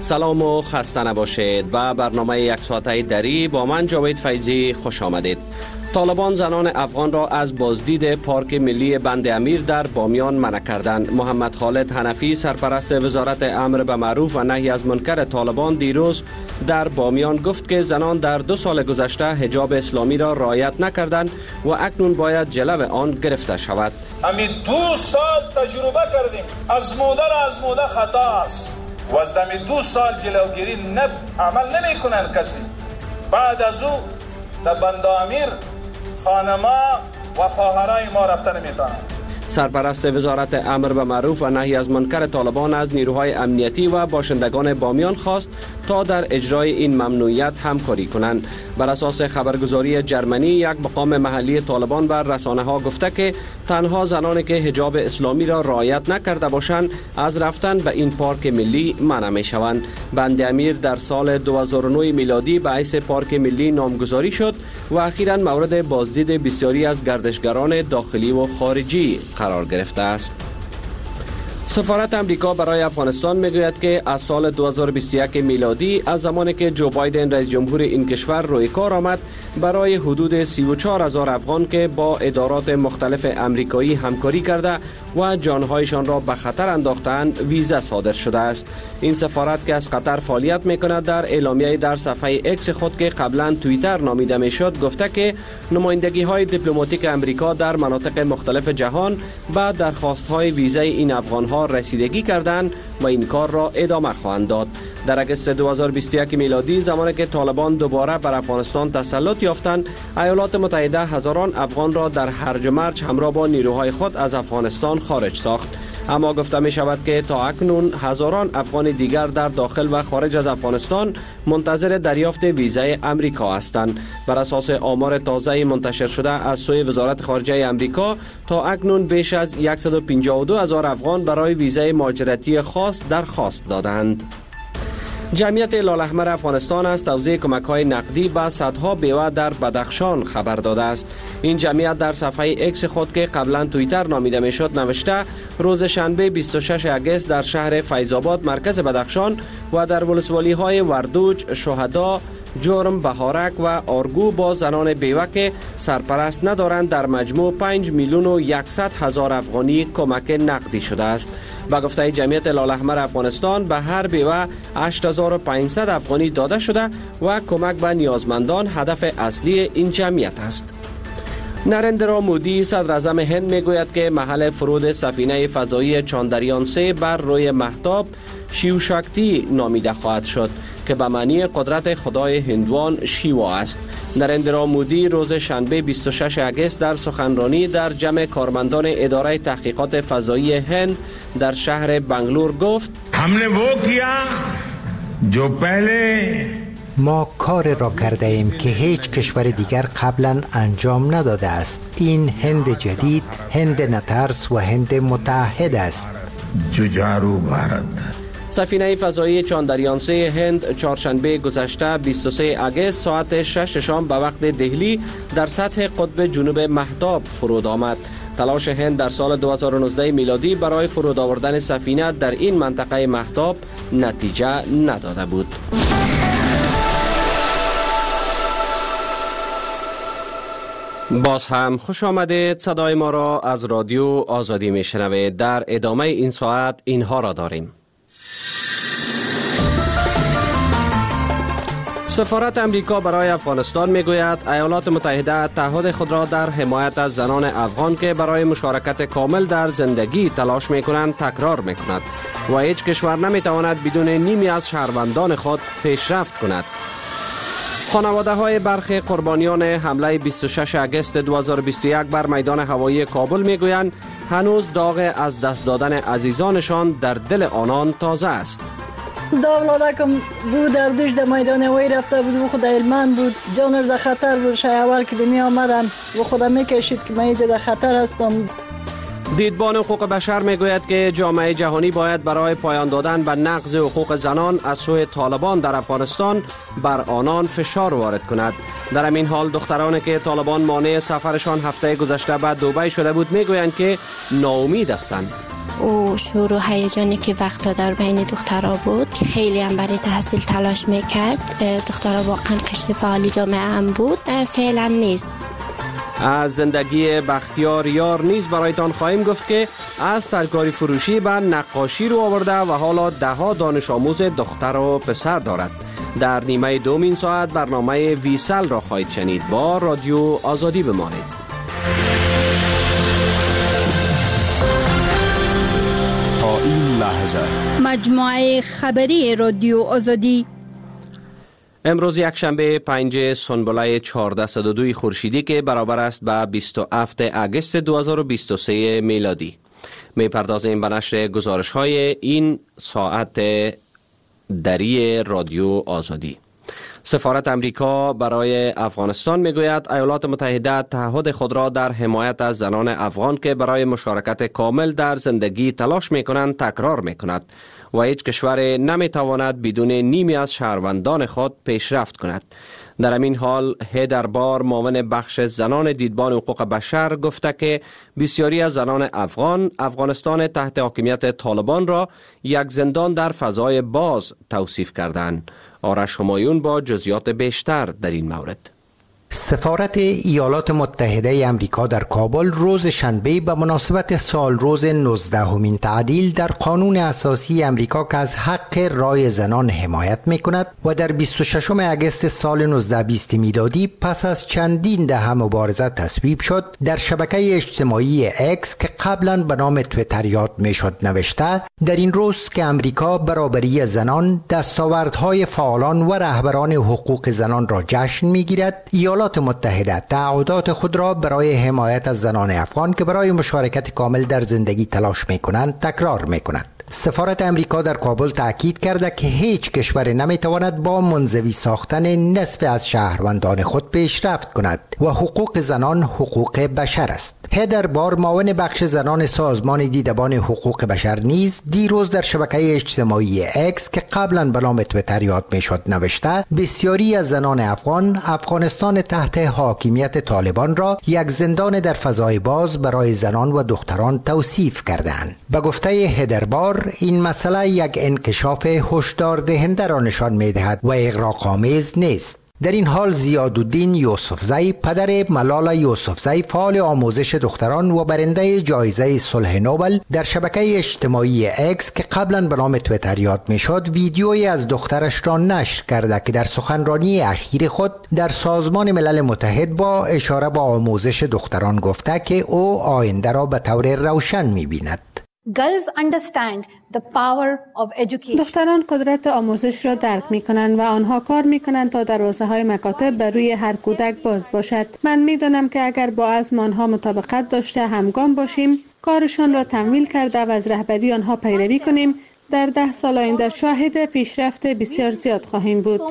سلام و خسته نباشید و برنامه یک ساعته دری با من جاوید فیضی خوش آمدید. طالبان زنان افغان را از بازدید پارک ملی بند امیر در بامیان منع کردند. محمد خالد حنفی سرپرست وزارت امر به معروف و نهی از منکر طالبان دیروز در بامیان گفت که زنان در 2 سال گذشته حجاب اسلامی را رعایت نکردند و اکنون باید جلو آن گرفته شود. همین 2 سال تجربه کردیم، ازموده خطا است و از دمی 2 سال جلوگیری عمل نمی کنند کسی. بعد از او در بند امیر خانما و خواهرای ما رفتن نمیتونند. سرپرست وزارت امر به معروف و نهی از منکر طالبان از نیروهای امنیتی و باشندگان بامیان خواست تا در اجرای این ممنوعیت همکاری کنند. بر اساس خبرگزاری جرمنی، یک مقام محلی طالبان بر رسانه ها گفته که تنها زنانی که حجاب اسلامی را رعایت نکرده باشند از رفتن به این پارک ملی منع می شوند. بند امیر در سال 2009 میلادی به حیث پارک ملی نامگذاری شد و اخیراً مورد بازدید بسیاری از گردشگران داخلی و خارجی قرار گرفته است. سفارت امریکا برای افغانستان میگوید که از سال 2021 میلادی از زمانی که جو بایدن رئیس جمهور این کشور روی کار آمد، برای حدود 34,000 افغان که با ادارات مختلف امریکایی همکاری کرده و جانهایشان را به خطر انداختند ویزا صادر شده است. این سفارت که از قطر فعالیت میکند در اعلامیه در صفحه اکس خود که قبلا توییتر نامیده میشد گفته که نمایندگی های دیپلماتیک امریکا در مناطق مختلف جهان به درخواست های ویزای این افغان ها رسیدگی کردند و این کار را ادامه خواهند داد. در اگست 2021 میلادی زمانی که طالبان دوباره بر افغانستان تسلط یافتند، ایالات متحده هزاران افغان را در هرج و مرج همراه با نیروهای خود از افغانستان خارج ساخت. اما گفته می شود که تا اکنون هزاران افغان دیگر در داخل و خارج از افغانستان منتظر دریافت ویزای امریکا هستند. بر اساس آمار تازه منتشر شده از سوی وزارت خارجه امریکا، تا اکنون بیش از 152,000 افغان برای ویزای مهاجرتی خاص درخواست دادند. جمعیت لال احمر افغانستان از توزیع کمک‌های نقدی به صدها بیوه در بدخشان خبر داده است. این جمعیت در صفحه اکس خود که قبلا توییتر نامیده میشد نوشته روز شنبه 26 اگست در شهر فیض‌آباد مرکز بدخشان و در ولسوالی‌های وردوج، شهدا، جرم، بهارک و آرگو با زنان بیوه که سرپرست ندارند در مجموع 5,100,000 افغانی کمک نقدی شده است. با گفته جمعیت لال احمر افغانستان به هر بیوه 8,500 افغانی داده شده و کمک به نیازمندان هدف اصلی این جمعیت است. نریندرا مودی صدر اعظم هند میگوید که محل فرود سفینه فضایی چاندریان 3 بر روی مهتاب شیو شاکتی نامیده خواهد شد که به معنی قدرت خدای هندوان شیوا است. نریندرا مودی روز شنبه 26 اگست در سخنرانی در جمع کارمندان اداره تحقیقات فضایی هند در شهر بنگلور گفت: हमने वो किया जो पहले ما کار را کرده ایم که هیچ کشور دیگر قبلا انجام نداده است. این هند جدید، هند نترس و هند متحد است. जुझारू भारत. سفینه فضایی چاندریان 3 هند چهارشنبه گذشته 23 اگست ساعت 6 شام به وقت دهلی در سطح قطب جنوب مهتاب فرود آمد. تلاش هند در سال 2019 میلادی برای فرود آوردن سفینه در این منطقه مهتاب نتیجه نداده بود. باز هم خوش آمدید. صدای ما را از رادیو آزادی می شنوید. در ادامه این ساعت اینها را داریم. سفارت امریکا برای افغانستان میگوید ایالات متحده تعهد خود را در حمایت از زنان افغان که برای مشارکت کامل در زندگی تلاش میکنند تکرار میکند و هیچ کشور نمیتواند بدون نیمی از شهروندان خود پیشرفت کند. خانواده های برخی قربانیان حمله 26 اگست 2021 بر میدان هوایی کابل میگویند هنوز داغ از دست دادن عزیزانشان در دل آنان تازه است. دا اولاده که بود در دوش در میدان هوایی رفته بود و خود هلمند بود، جانش در خطر بود. شای اول که می آمدن و خود میکشید که من در خطر هستم. دیدبان حقوق بشر میگوید که جامعه جهانی باید برای پایان دادن به نقض حقوق زنان از سوی طالبان در افغانستان بر آنان فشار وارد کند. در همین حال دخترانی که طالبان مانع سفرشان هفته گذشته به دبی شده بود میگویند که ناامید هستند. و شور و هیجانی که وقتا در بین دخترها بود، خیلی هم برای تحصیل تلاش میکرد. دخترها واقعا قشر فعالی جامعه هم بود. فعلا نیست. از زندگی بختیار یار نیز برایتان خواهیم گفت که از ترکاری فروشی به نقاشی رو آورده و حالا 10 دانش آموز دختر و پسر دارد. در نیمه دومین ساعت برنامه ویسل را خواهید شنید. با رادیو آزادی بمانید. تا این لحظه مجموعه خبری رادیو آزادی. امروز یک شنبه 5 سنبله 1402 خورشیدی که برابر است به 27 اگست 2023 میلادی. میپردازیم به نشر گزارش های این ساعت دری رادیو آزادی. سفارت امریکا برای افغانستان میگوید ایالات متحده تعهد خود را در حمایت از زنان افغان که برای مشارکت کامل در زندگی تلاش میکنند تکرار میکند و هیچ کشور نمیتواند بدون نیمی از شهروندان خود پیشرفت کند. در همین حال هیدر بار معاون بخش زنان دیدبان حقوق بشر گفته که بسیاری از زنان افغانستان تحت حاکمیت طالبان را یک زندان در فضای باز توصیف کردند. آرش همایون با جزئیات بیشتر در این مورد. سفارت ایالات متحده امریکا در کابل روز شنبه به مناسبت سال روز 19مین تعدیل در قانون اساسی امریکا که از حق رای زنان حمایت می‌کند و در 26 اگست سال 1920 میلادی پس از چندین دهه مبارزه تصویب شد، در شبکه اجتماعی اکس که قبلا به نام توییتر یاد میشد نوشته: در این روز که امریکا برابری زنان، دستاوردهای فعالان و رهبران حقوق زنان را جشن میگیرد، ایالات متحده تعهدات خود را برای حمایت از زنان افغان که برای مشارکت کامل در زندگی تلاش می‌کنند تکرار می‌کند. سفارت امریکا در کابل تأکید کرده که هیچ کشور نمیتواند با منزوی ساختن نصف از شهروندان خود پیشرفت کند و حقوق زنان حقوق بشر است. هیدر بار معاون بخش زنان سازمان دیدبان حقوق بشر نیز دیروز در شبکه اجتماعی اکس که قبلا به نام توییتر یاد میشد نوشته: بسیاری از زنان افغانستان تحت حاکمیت طالبان را یک زندان در فضای باز برای زنان و دختران توصیف کردند. به گفته هیدر بار این مسئله یک انکشاف هشدار دهنده را نشان می‌دهد و اغراق‌آمیز نیست. در این حال زیادالدین یوسفزی، پدر ملالا یوسفزی، فعال آموزش دختران و برنده جایزه صلح نوبل، در شبکه اجتماعی اکس که قبلا به نام توییتر یاد میشد ویدیویی از دخترش را نشر کرده که در سخنرانی اخیر خود در سازمان ملل متحد با اشاره به آموزش دختران گفته که او آینده را به طور روشن می‌بیند. دختران قدرت آموزش را درک می کنند و آنها کار می کنند تا دروازه های مکاتب بر روی هر کودک باز باشد. من می دانم که اگر با عزم آنها مطابقت داشته همگام باشیم، کارشان را تمویل کرده و از رهبری آنها پیروی کنیم، در 10 سال آینده شاهد پیشرفت بسیار زیاد خواهیم بود.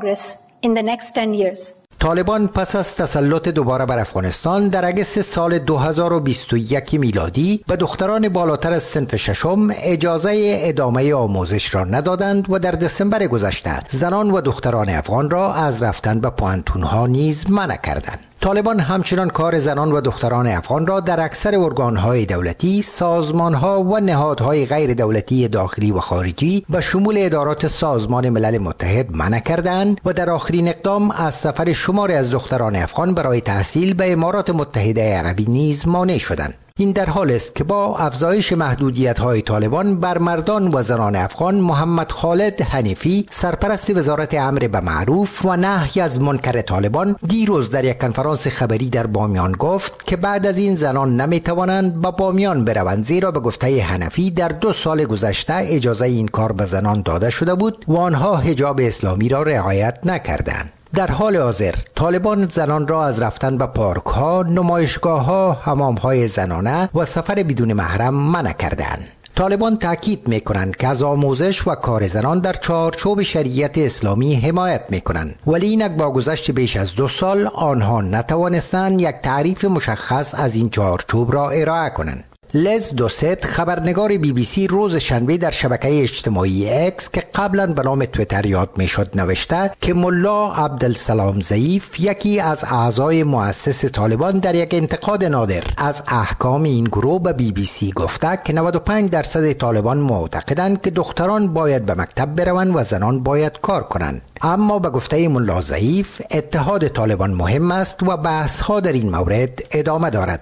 طالبان پس از تسلط دوباره بر افغانستان در اگست سال 2021 میلادی به دختران بالاتر از صنف ششم اجازه ادامه آموزش را ندادند و در دسامبر گذشته زنان و دختران افغان را از رفتن به پوانتون‌ها نیز منع کردند. طالبان همچنان کار زنان و دختران افغان را در اکثر ارگان‌های دولتی، سازمان‌ها و نهادهای غیر دولتی داخلی و خارجی به شمول ادارات سازمان ملل متحد منع کردند و در آخرین اقدام از سفر شماری از دختران افغان برای تحصیل به امارات متحده عربی نیز مانع شدند. این در حال است که با افزایش محدودیت‌های طالبان بر مردان و زنان افغان، محمد خالد حنیفی، سرپرست وزارت امر به معروف و نهی از منکر طالبان، دیروز در یک کنفرانس خبری در بامیان گفت که بعد از این زنان نمی‌توانند به بامیان بروند، زیرا به گفته حنفی در 2 سال گذشته اجازه این کار به زنان داده شده بود و آنها حجاب اسلامی را رعایت نکردند. در حال حاضر طالبان زنان را از رفتن به پارک‌ها، نمایشگاه‌ها، حمام‌های زنانه و سفر بدون محرم منع کردند. طالبان تاکید می‌کنند که از آموزش و کار زنان در چارچوب شریعت اسلامی حمایت می‌کنند، ولی اینک با گذشت بیش از 2 سال آنها نتوانستند یک تعریف مشخص از این چارچوب را ارائه کنند. لز دوست خبرنگار BBC روز شنبه در شبکه اجتماعی اکس که قبلا به نام تویتر یاد میشد نوشته که ملا عبدالسلام ضعیف یکی از اعضای مؤسس طالبان در یک انتقاد نادر از احکام این گروه به BBC گفته که 95% طالبان معتقدند که دختران باید به مکتب بروند و زنان باید کار کنند. اما به گفته ملا ضعیف اتحاد طالبان مهم است و بحث ها در این مورد ادامه دارد.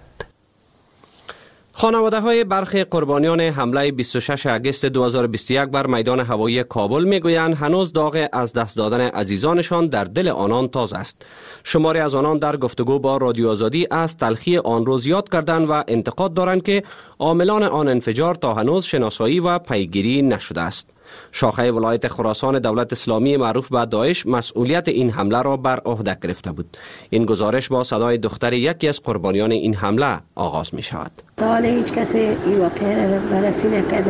خانواده های برخی قربانیان حمله 26 اگست 2021 بر میدان هوایی کابل میگویند هنوز داغ از دست دادن عزیزانشان در دل آنان تازه است. شماری از آنان در گفتگو با رادیو آزادی از تلخی آن روز یاد کردند و انتقاد دارند که عاملان آن انفجار تا هنوز شناسایی و پیگیری نشده است. شاخه ولایت خراسان دولت اسلامی معروف به داعش مسئولیت این حمله را بر عهده گرفته بود. این گزارش با صدای دختر یکی از قربانیان این حمله آغاز می شود. تا حالا هیچ کسی این واقعه را بررسی نکرده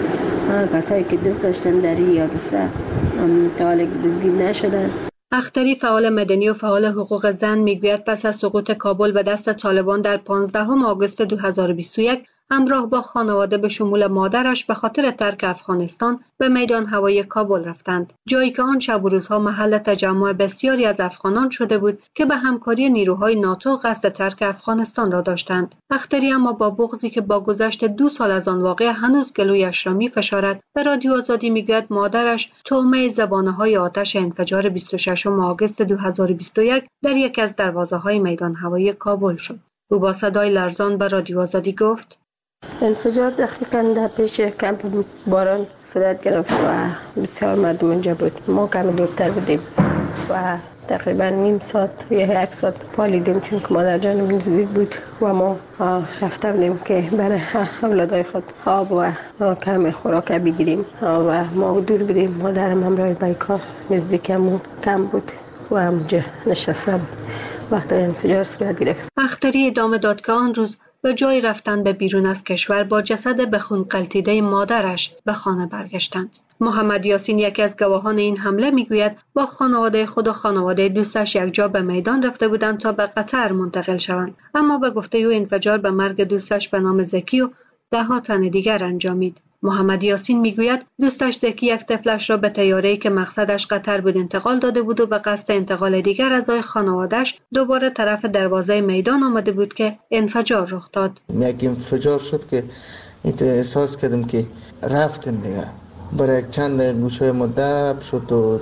و کسایی که دست داشتن در این حادثه تا حالا دستگیر نشدن. اختری فعال مدنی و فعال حقوق زن میگوید پس از سقوط کابل به دست طالبان در 15 آگوست 2021 همراه با خانواده به شمول مادرش به خاطر ترک افغانستان به میدان هوایی کابل رفتند، جایی که آن شب و روزها محل تجمع بسیاری از افغانان شده بود که به همکاری نیروهای ناتو قصد ترک افغانستان را داشتند. اختری اما با بغضی که با گذشت 2 سال از آن واقعه هنوز گلویش را می‌فشارد به رادیو آزادی میگوید مادرش طعمه زبانه‌های آتش انفجار 26 آگوست 2021 در یکی از دروازه‌های میدان هوایی کابل شد. او با صدای لرزان به رادیو آزادی گفت: انفجار دقیقاً در پیش کمپ باران صورت گرفت و بسیار مردم اونجا بود. ما کمی دورتر بودیم و تقریباً نیم ساعت یا 1 ساعت پالیدیم چون که مادر جانم نزدیک بود و ما رفته بودیم که برای اولادای خود آب و کمی خوراک بگیریم و ما دور بودیم. مادرم همراه با کار نزدیکمون کم بود و اونجا نشسته بود وقتی انفجار صورت گرفت. اختری ادامه داد که آن روز به جای رفتن به بیرون از کشور با جسد به خون غلطیده مادرش به خانه برگشتند. محمد یاسین یکی از گواهان این حمله میگوید با خانواده خود و خانواده دوستش یک جا به میدان رفته بودند تا به قطر منتقل شوند، اما به گفته او انفجار به مرگ دوستش به نام زکی و 10 تن دیگر انجامید. محمد یاسین میگوید دوستش زکی یک طفلش را به طیاره‌ای که مقصدش قطر بود انتقال داده بود و به قصد انتقال دیگر اعضای خانواده‌اش دوباره طرف دروازه میدان آمده بود که انفجار رخ داد. یک انفجار شد که احساس کردم که رفتیم دیگه. برای چند گوشه ما دب شد و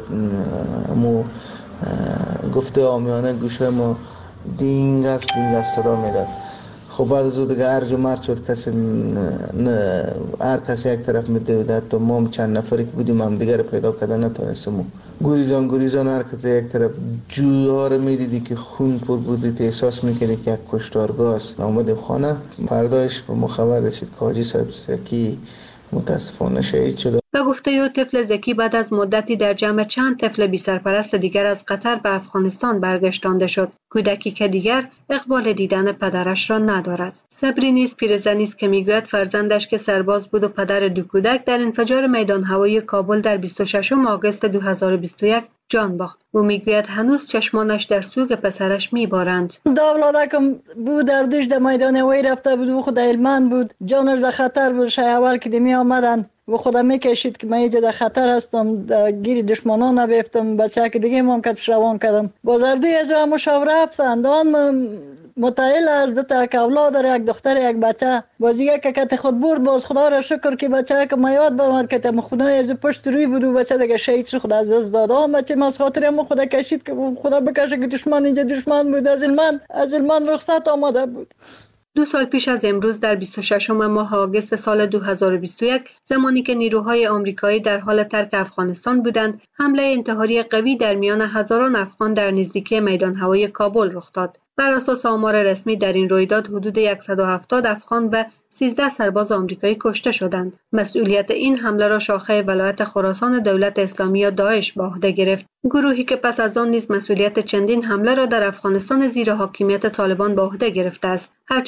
مو گفته آمیانه گوشه ما دینگ است صدا میداد. خب بعد از اون دیگه ارج و مرج شد، کسی هر کسی یک طرف میدوید. حتی ما چند نفری که بودیم هم دیگر پیدا کردن نتونستیم. گریزان هر کسی یک طرف جوها رو میدیدی که خون پر بودید، احساس میکردی که یک کشتارگاه است. آمدیم خانه، فردایش به ما خبر رسید که حاجی صاحب زکی متاسفانه شهید شده. به گفته او طفل زکی بعد از مدتی در جمع چند طفل بی سرپرست دیگر از قطر به افغانستان برگشتانده شد. کودکی که دیگر اقبال دیدن پدرش را ندارد. صبری نیز پیرزنی است که میگوید فرزندش که سرباز بود و پدر 2 کودک در انفجار میدان هوایی کابل در 26 آگوست 2021 جان باخت. او میگوید هنوز چشمانش در سوگ پسرش میبارند. دولادکم بود در دوش در میدان هوایی رفته بود و خود علمان بود، جانش در خطر بود. شای اول که می آمدن و خودم میکشید که من اینجا در خطر هستم، گیری دشمنان نبیفتم. بچه که دیگه ممکن روان کردم بازردوی از را مشاوره رفتند. آن متعیل از 2 تا اولاد داره، یک دختر یک بچه. بازیگه که کت خود برد، باز خدا را شکر که بچه که ما یاد برمد که تم خونه از پشت روی بود و بچه دیگه شهید شد. خدا از داد. آن بچه ما از خاطر ما خدا کشید که خدا بکشه که دشمن اینجا دشمن بود. از من رخصت آمده بود. 2 سال پیش از امروز در 26 ماه آگوست سال 2021 زمانی که نیروهای آمریکایی در حال ترک افغانستان بودند، حمله انتحاری قوی در میان هزاران افغان در نزدیکی میدان هوایی کابل رخ داد. بر اساس آمار رسمی در این رویداد حدود 170 افغان و 13 سرباز آمریکایی کشته شدند. مسئولیت این حمله را شاخه ولایت خراسان دولت اسلامی یا داعش به عهده گرفت. گروهی که پس از آن نیز مسئولیت چندین حمله را در افغانستان زیر حاکمیت طالبان به عهده گرفته است. هرچند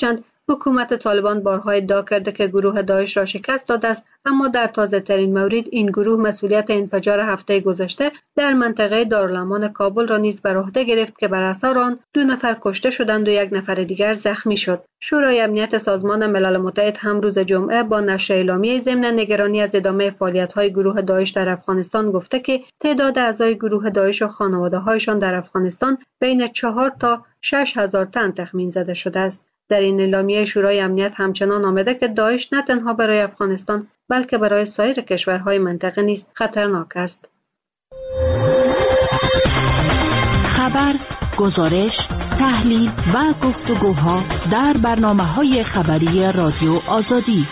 حکومت طالبان بارها ادعا کرده که گروه داعش را شکست داده است، اما در تازه ترین مورد این گروه مسئولیت انفجار هفته گذشته در منطقه دارالامان کابل را نیز بر عهده گرفت که بر اثر آن 2 نفر کشته شدند و 1 نفر دیگر زخمی شد. شورای امنیت سازمان ملل متحد هم روز جمعه با نشر اعلامیه ضمن نگرانی از ادامه فعالیت‌های گروه داعش در افغانستان گفته که تعداد اعضای گروه داعش و خانواده‌هایشان در افغانستان بین 4 تا 6,000 تن تخمین زده شده است. در این اعلامیه شورای امنیت همچنان آمده که داعش نه تنها برای افغانستان بلکه برای سایر کشورهای منطقه نیز خطرناک است. خبر، گزارش، تحلیل و گفتگوها در برنامه‌های خبری رادیو آزادی.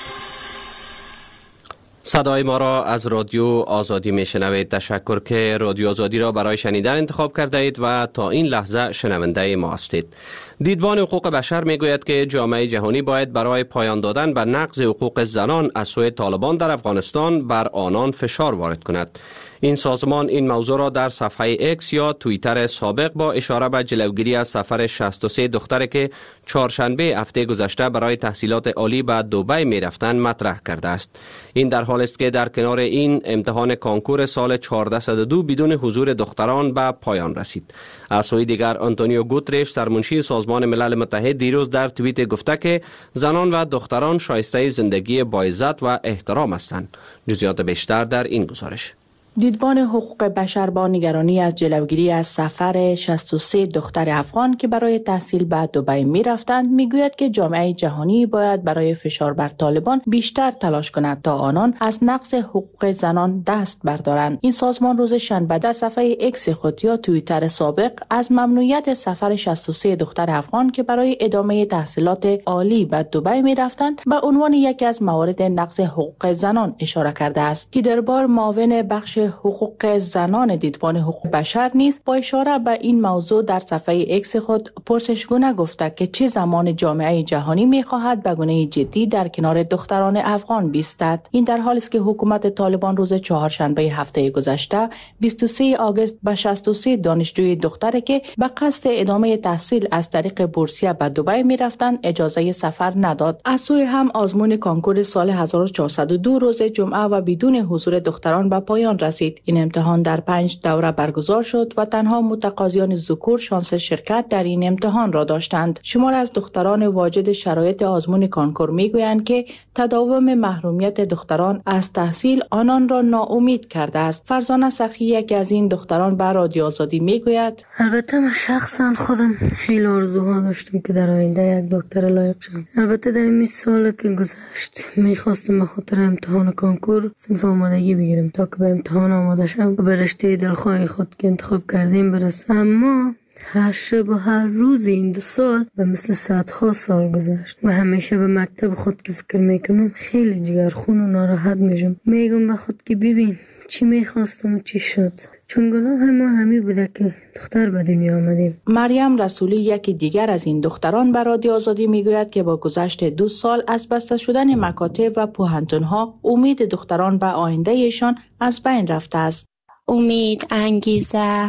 صدای ما را از رادیو آزادی میشنوید. تشکر که رادیو آزادی را برای شنیدن انتخاب کرده اید و تا این لحظه شنونده ما هستید. دیدبان حقوق بشر میگوید که جامعه جهانی باید برای پایان دادن به نقض حقوق زنان از سوی طالبان در افغانستان بر آنان فشار وارد کند. این سازمان این موضوع را در صفحه اکس یا توییتر سابق با اشاره به جلوگیری از سفر 63 دختری که چهارشنبه هفته گذشته برای تحصیلات عالی به دبی می رفتند مطرح کرده است. این در حالی است که در کنار این امتحان کانکور سال 1402 بدون حضور دختران به پایان رسید. از سوی دیگر آنتونیو گوترش سرمنشی سازمان ملل متحد دیروز در توییت گفته که زنان و دختران شایسته زندگی با عزت و احترام هستند. جزئیات بیشتر در این گزارش. دیدبان حقوق بشر با نگرانی از جلوگیری از سفر 63 دختر افغان که برای تحصیل به دبی می رفتند میگوید که جامعه جهانی باید برای فشار بر طالبان بیشتر تلاش کند تا آنان از نقض حقوق زنان دست بردارند. این سازمان روز شنبه در صفحه اکس خود یا توییتر سابق از ممنوعیت سفر 63 دختر افغان که برای ادامه تحصیلات عالی به دبی می رفتند به عنوان یکی از موارد نقض حقوق زنان اشاره کرده است. که در بار معاون بخش حقوق زنان دیدبان حقوق بشر نیز با اشاره به این موضوع در صفحه اکس خود پرسشگونه گفته که چه زمان جامعه جهانی می‌خواهد به گونه جدی در کنار دختران افغان بایستد. این در حالی است که حکومت طالبان روز چهارشنبه هفته گذشته 23 آگوست به 63 دانشجوی دختری که به قصد ادامه تحصیل از طریق بورسیه به دبی می‌رفتند اجازه سفر نداد. از سوی هم آزمون کانکور سال 1402 روز جمعه و بدون حضور دختران به پایان رسید. این امتحان در 5 دوره برگزار شد و تنها متقاضیان ذکور شانس شرکت در این امتحان را داشتند. شمار از دختران واجد شرایط آزمون کانکور میگویند که تداوم محرومیت دختران از تحصیل آنان را ناامید کرده است. فرزانه سخی یکی از این دختران به رادیو آزادی میگوید: البته من شخصا خودم خیلی آرزوها داشتم که در آینده یک دکتر لایق شم. البته در این سال که گذشت میخواستم به خاطر امتحان کانکور صنف آمادگی بگیرم تا که به امتحان آماده شم و به رشته دلخواه خود که انتخاب کردیم برسم. اما هر شب و هر روز این 2 سال به مثل صدها سال گذشت و همیشه به مکتب خود که فکر میکنم خیلی جگرخون و ناراحت میشم. میگم به خود که ببین چی میخواستم و چی شد، چون گناه ما همی بوده که دختر به دنیا آمدیم. مریم رسولی یکی دیگر از این دختران به رادیو آزادی میگوید که با گذشت 2 سال از بسته شدن مکاتب و پوهنتون‌ها امید دختران به آیندهشان از بین رفته است. امید، انگیزه،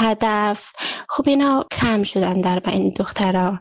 هدف، خب اینا کم شدن در بین دخترها.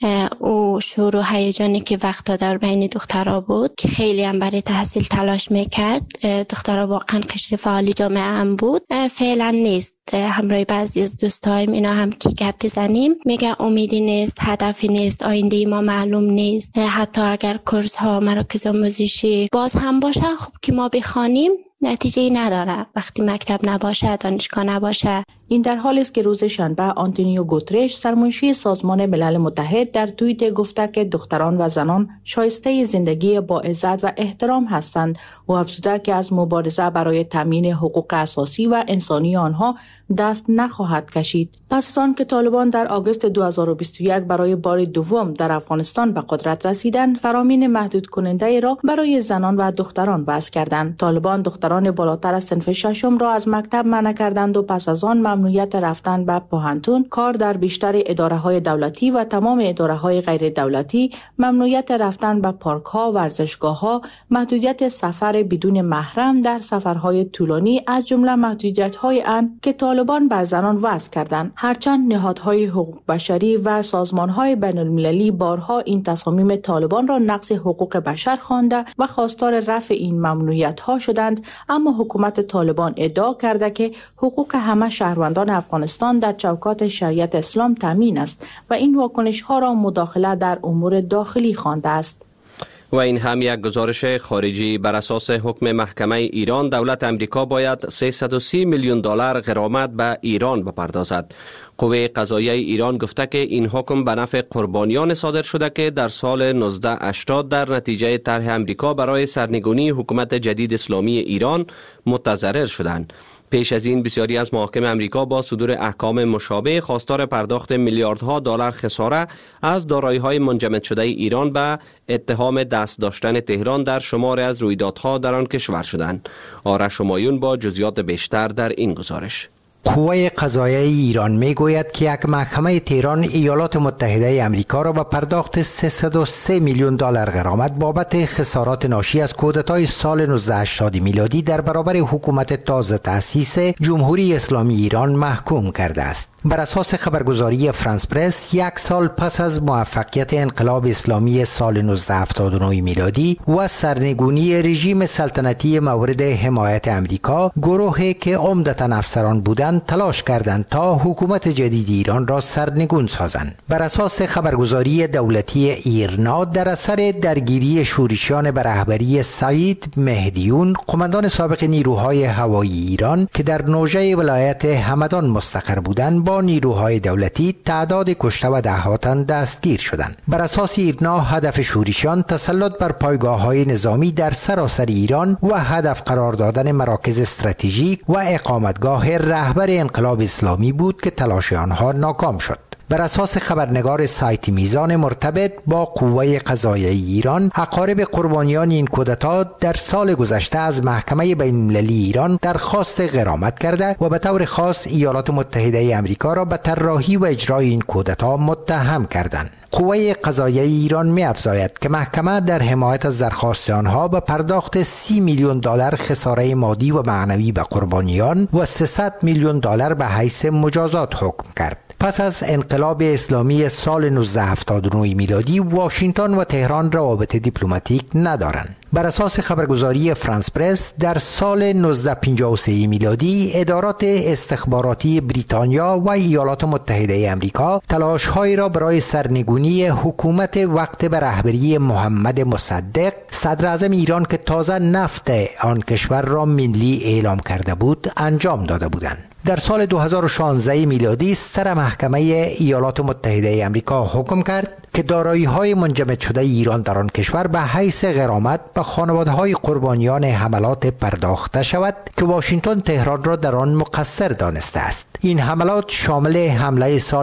او شور و هیجانی که وقتا در بین دخترها بود که خیلی هم برای تحصیل تلاش میکرد، دخترها واقعا قشر فعالی جامعه هم بود، فعلا نیست. همراه بعضی از دوستایم اینا هم که گپ بزنیم میگه امیدی نیست، هدفی نیست، آینده ما معلوم نیست. حتی اگر کورس ها مراکز آموزشی باز هم باشه، خب که ما بخوانیم نتیجه نداره وقتی مکتب نباشه، دانشگاه نباشه. این در حالی است که روز شنبه آنتونیو گوترش سرمنشی سازمان ملل متحد در توییت گفته که دختران و زنان شایسته زندگی با عزت و احترام هستند و افزوده که از مبارزه برای تامین حقوق اساسی و انسانی آنها دست نخواهد کشید. پس از آن که طالبان در آگوست 2021 برای بار دوم در افغانستان به قدرت رسیدند، فرامین محدود کننده را برای زنان و دختران وضع کردند. طالبان دختران بالاتر از صنف 6 را از مکتب منع کردند و پس از آن ممنوعیت رفتن به پوهنتون، کار در بیشتر اداره‌های دولتی و تمام اداره‌های غیر دولتی، ممنوعیت رفتن به پارک‌ها، ورزشگاه‌ها، محدودیت سفر بدون محرم در سفرهای طولانی از جمله محدودیت‌های که طالبان بر زنان وضع کردند. هرچند نهادهای حقوق بشری و سازمان‌های بین‌المللی بارها این تصامیم طالبان را نقض حقوق بشر خوانده و خواستار رفع این ممنوعیت‌ها شدند، اما حکومت طالبان ادعا کرده که حقوق همه شهروندان افغانستان در چوکات شریعت اسلام تامین است و این واکنش‌ها را مداخله در امور داخلی خوانده است. و این هم یک گزارش خارجی. بر اساس حکم محکمه ایران، دولت امریکا باید 330 میلیون دلار غرامت به ایران بپردازد. قوه قضاییه ایران گفته که این حکم به نفع قربانیان صادر شده که در سال 1980 در نتیجه طرح امریکا برای سرنگونی حکومت جدید اسلامی ایران متضرر شدند. پیش از این بسیاری از محاکم امریکا با صدور احکام مشابه خواستار پرداخت میلیاردها دلار خساره از دارایی‌های منجمد شده ایران به اتهام دست داشتن تهران در شماری از رویدادها در آن کشور شدند. آرش همایون با جزئیات بیشتر در این گزارش. قوه قضاییه ایران میگوید که یک محکمه تهران ایالات متحده امریکا را به پرداخت 303 میلیون دلار غرامت بابت خسارات ناشی از کودتای سال 1980 میلادی در برابر حکومت تازه تأسیس جمهوری اسلامی ایران محکوم کرده است. بر اساس خبرگزاری فرانس پرس، یک سال پس از موفقیت انقلاب اسلامی سال 1979 میلادی و سرنگونی رژیم سلطنتی مورد حمایت امریکا، گروهی که عمدتاً افسران بودند تلاش کردند تا حکومت جدید ایران را سرنگون سازند. بر اساس خبرگزاری دولتی ایرنا، در اثر درگیری شورشیان به رهبری سعید مهدیون، قماندان سابق نیروهای هوایی ایران که در نوژه ولایت همدان مستقر بودند، با نیروهای دولتی تعداد کشته و ده‌ها تن دستگیر شدند. بر اساس ایرنا، هدف شورشیان تسلط بر پایگاه‌های نظامی در سراسر ایران و هدف قرار دادن مراکز استراتژیک و اقامتگاه رهبر انقلاب اسلامی بود که تلاش آنها ناکام شد. بر اساس خبرنگار سایت میزان مرتبط با قوه قضاییه ایران، اقارب قربانیان این کودتا در سال گذشته از محکمه بین‌المللی ایران درخواست غرامت کرده و به طور خاص ایالات متحده آمریکا را به طراحی و اجرای این کودتا متهم کردند. قوه قضاییه ایران می‌افزاید که محکمه در حمایت از درخواست آنها به پرداخت 30 میلیون دلار خساره مادی و معنوی به قربانیان و 300 میلیون دلار به حیث مجازات حکم کرد. پس از انقلاب اسلامی سال 1979 میلادی، واشنگتن و تهران روابط دیپلماتیک ندارند. بر اساس خبرگزاری فرانس پرس، در سال 1953 میلادی ادارات استخباراتی بریتانیا و ایالات متحده آمریکا تلاش‌هایی را برای سرنگونی حکومت وقت به رهبری محمد مصدق، صدر اعظم ایران که تازه نفت آن کشور را ملی اعلام کرده بود، انجام داده بودند. در سال 2016 میلادی سر محکمه ایالات متحده آمریکا حکم کرد که دارایی‌های منجمد شده ایران در آن کشور به حیث غرامت به خانواده‌های قربانیان حملات پرداخته شود که واشنگتن تهران را در آن مقصر دانسته است. این حملات شامل حمله سال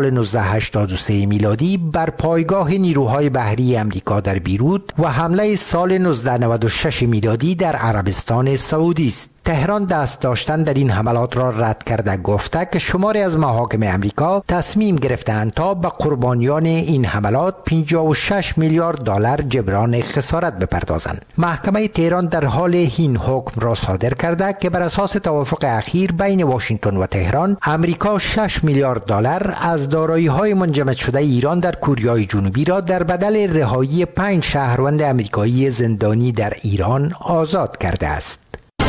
1983 میلادی بر پایگاه نیروهای بحری آمریکا در بیروت و حمله سال 1996 میلادی در عربستان سعودی است. تهران دست داشتن در این حملات را رد کرده گفته که شماری از محاکم آمریکا تصمیم گرفتند تا به قربانیان این حملات 56 میلیارد دلار جبران خسارت بپردازند. محکمه تهران در حال این حکم را صادر کرده که بر اساس توافق اخیر بین واشنگتن و تهران، امریکا 6 میلیارد دلار از دارایی‌های منجمد شده ایران در کوریای جنوبی را در بدل رهایی 5 شهروند امریکایی زندانی در ایران آزاد کرده است.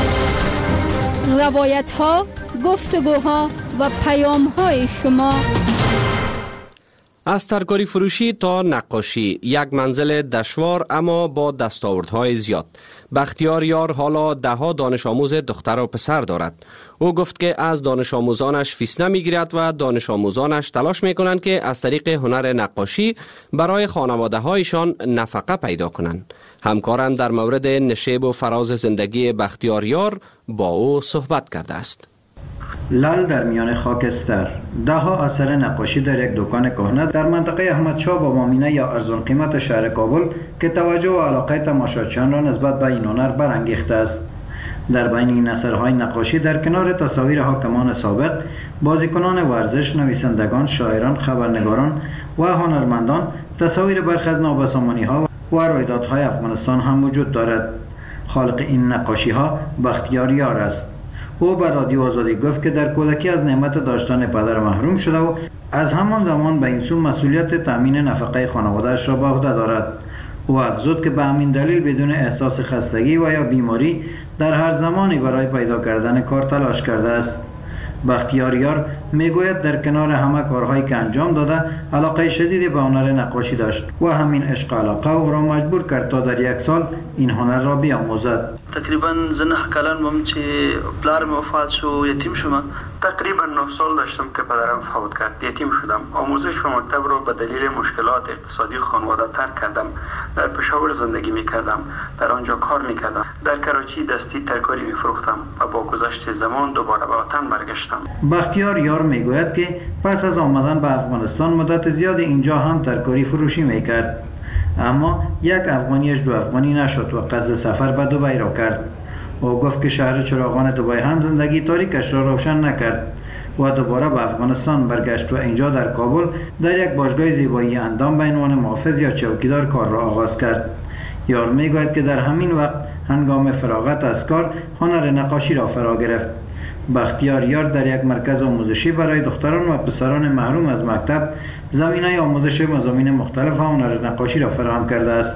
روایت ها، گفتگوها و پیام های شما. از ترکاری فروشی تا نقاشی، یک منزل دشوار اما با دستاوردهای زیاد. بختیار یار حالا 10 دانش آموز دختر و پسر دارد. او گفت که از دانش آموزانش فیس نمیگیرد و دانش آموزانش تلاش میکنند که از طریق هنر نقاشی برای خانواده هایشان نفقه پیدا کنند. همکارم در مورد نشیب و فراز زندگی بختیار یار با او صحبت کرده است. لال در میان خاکستر، 10 اثر نقاشی در یک دکان کهنه در منطقه احمدشاه با مامینه یا ارزان قیمت شهر کابل که توجه و علاقه تماشاچیان را نسبت به این هنر برانگیخته است. در بین این اثرهای نقاشی در کنار تصاویر حاکمان سابق بازیکنان ورزش، نویسندگان، شاعران، خبرنگاران و هنرمندان تصاویر برخی از نابسامانی‌ها و رویدادهای افغانستان هم وجود دارد. خالق این نقاشی‌ها بختیار یار است. او به رادیو آزادی گفت که در کودکی از نعمت داشتن پدر محروم شده و از همان زمان به این سو مسئولیت تأمین نفقه خانواده‌اش را به عهده دارد. او افزود که به همین دلیل بدون احساس خستگی و یا بیماری در هر زمانی برای پیدا کردن کار تلاش کرده است. بختیار یار میگوید در کنار همه کارهایی که انجام داده علاقه شدیدی به هنر نقاشی داشت و همین عشق علاقه او را مجبور کرد تا در 1 سال این هنر را بیاموزد. تقریبا زه 9 کلن وم چې پلارم وفات شو، یتیم شدم. تقریبا 9 سال داشتم که پدرم فوت کرد، یتیم شدم. آموزش و مکتب را به دلیل مشکلات اقتصادی خانواده ترک کردم. در پشاور زندگی میکردم، در آنجا کار میکردم. در کراچی دستی ترکاری میفروختم و با گذشت زمان دوباره به وطن برگشتم. بختیار یار میگوید که پس از آمدن به افغانستان مدت زیادی اینجا هم ترکاری فروشی میکرد، اما 1 افغانیش 2 افغانی نشد و قصد سفر به دبی را کرد. او گفت که شهر چراغان دبی هم زندگی تاریکش را روشن نکرد و دوباره به افغانستان برگشت و اینجا در کابل در یک باشگاه زیبایی اندام به عنوان محافظ یا چوکیدار کار را آغاز کرد. یار میگوید که در همین وقت هنگام فراغت از کار هنر نقاشی را فرا گرفت. بختیار یار در یک مرکز آموزشی برای دختران و پسران محروم از مکتب زمینه آموزش مضامین مختلف هنر نقاشی را فراهم کرده است.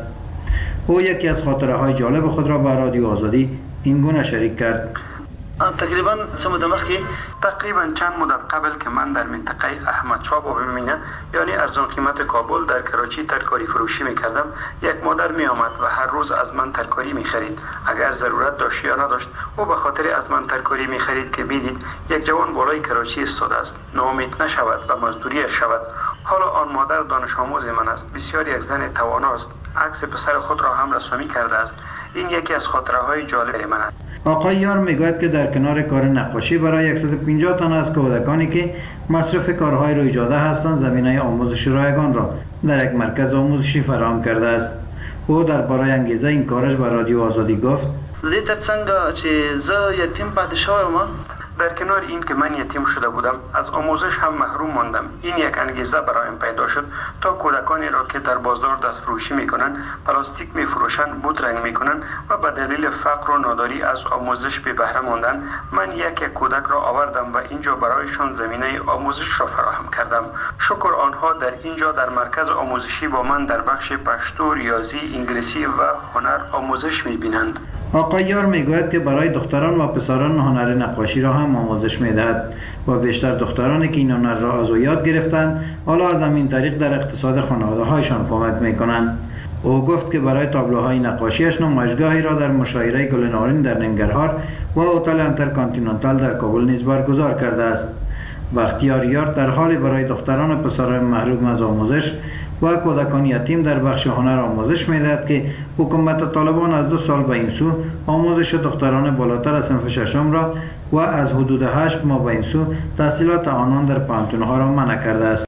او یکی از خاطره های جالب خود را به رادیو آزادی این گونه شریک کرد. تقریبا سمود مخی تقریبا چند مدت قبل که من در منطقه احمد شاه بابی میمینه یعنی ارزان قیمت کابل در کراچی ترکاری فروشی میکردم. یک مادر می آمد و هر روز از من ترکاری میخرید. اگر ضرورت داشت یا نداشت او به خاطر از من ترکاری میخرید که بیدید یک جوان بالای کراچی استاد است، ناامید نشود و مزدوریش شود. حالا آن مادر دانش آموز من است، بسیار یک زن تواناست، عکس پسر خود را هم رسمی کرده است. این یکی از خاطره های جالب من است. آقای یار میگوید که در کنار کار نقاشی برای 150 تن از کودکانی که مصرف کارهای روی جاده هستند زمینه آموزش رایگان را در یک مرکز آموزشی فراهم کرده است. او درباره انگیزه این کارش به رادیو آزادی گفت: دې ترڅنګ چې زه یتیم پاتې شوم، در کنار این که من یتیم شده بودم از آموزش هم محروم ماندم. این یک انگیزه برایم پیدا شد تا کودکانی را که در بازار دست فروشی میکنند، پلاستیک میفروشند، بود رنگ میکنند و به دلیل فقر و ناداری از آموزش بی بهره ماندند، من یک کودک را آوردم و اینجا برایشان زمینه آموزش را فراهم کردم. شکر آنها در اینجا در مرکز آموزشی با من در بخش پشتو، ریاضی، انگلیسی و هنر آموزش میبینند. آقای یار میگوید که برای دختران و پسران هنر نقاشی را هم آموزش میدهد و بیشتر دخترانی که این هنر را از او یاد گرفتند حالا از همین طریق در اقتصاد خانواده هایشان کمک میکنند. او گفت که برای تابلوهای نقاشیش نمایشگاهی را در مشاعره گل نارنج در ننگرهار و هتل انترکانتیننتال در کابل نیز برگزار کرده است. بختیار یار در حالی برای دختران و پسران محروم از آموزش و کودکان یتیم در بخش هنر آموزش می‌دهد که حکومت طالبان از 2 سال به این سو آموزش دختران بالاتر از صنف 6 را و از حدود 8 ماه به این سو تحصیلات آنان در پانتون‌ها را منع کرده است.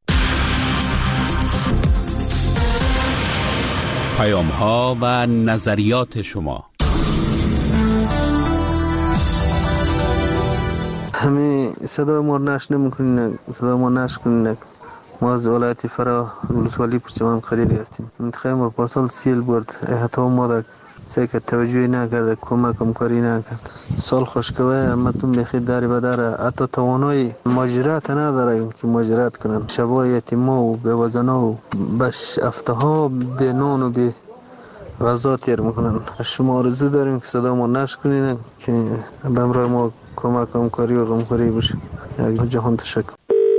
پیام‌ها و نظریات شما. همه صدای ما نشر نمی‌کنین، صدای ما نشر کنین. ما از ولایت فرا ولسوالی پرچمان خریدی هستیم. منطقه ما پارسال سیل برد، حتی ما در که توجهی نکرده، کمک همکاری نکرد. سال خشکوه مردم بخید داری بداره، حتی توانای ماجرات نداره که ماجرات کنن. شبای یتیما و بیوزنا و بش افتها به نان و به غذا تیر میکنن. شما آرزو داریم که صدا ما نشر کنین که به امرای ما کمک همکاری و غمخوری بشه. جهان تشکر.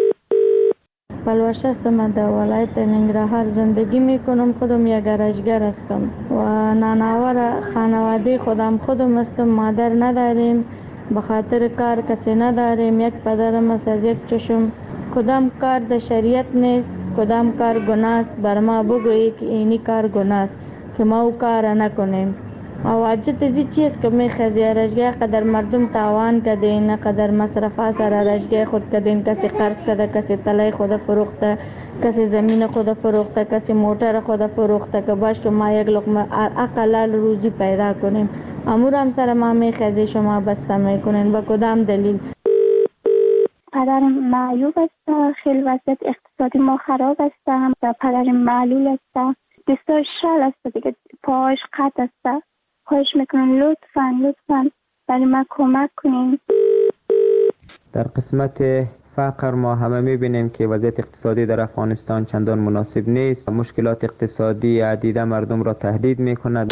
پلوش هستم، در ولایت ننگرهار زندگی میکنم. خودم یک گرشگر هستم و نانآور خانواده خودم هستم. مادر نداریم، به خاطر کار کسی نداریم. یک پدرم است از یک چشم. کدام کار در شریعت نیست، کدام کار گناه است. بر ما بگویید که اینی کار گناه است که ما او کار نکنیم. او عجت ازی چیز که میخوازی رشگاه قدر مردم تاوان کدین، قدر مصرفا سر رشگاه خود کدین. کسی قرض کده، کسی تلای خود فروخته، کسی زمین خود فروخته، کسی موتر خود فروخته که باش که ما یک لقمه اقلال روزی پیدا کنیم. امور هم سر ما میخوازی شما بسته میکنین. با کدام دلیل؟ پدرم معیوب است، خیلی وضعیت اقتصادی ما خراب است و پدرم معلول است، دستاش شل است دیگه، پاهاش قطع است. خواهش میکنم لطفاً برای من کمک کنین. در قسمت فقر ما همه میبینیم که وضعیت اقتصادی در افغانستان چندان مناسب نیست. مشکلات اقتصادی عدیده مردم را تهدید میکند.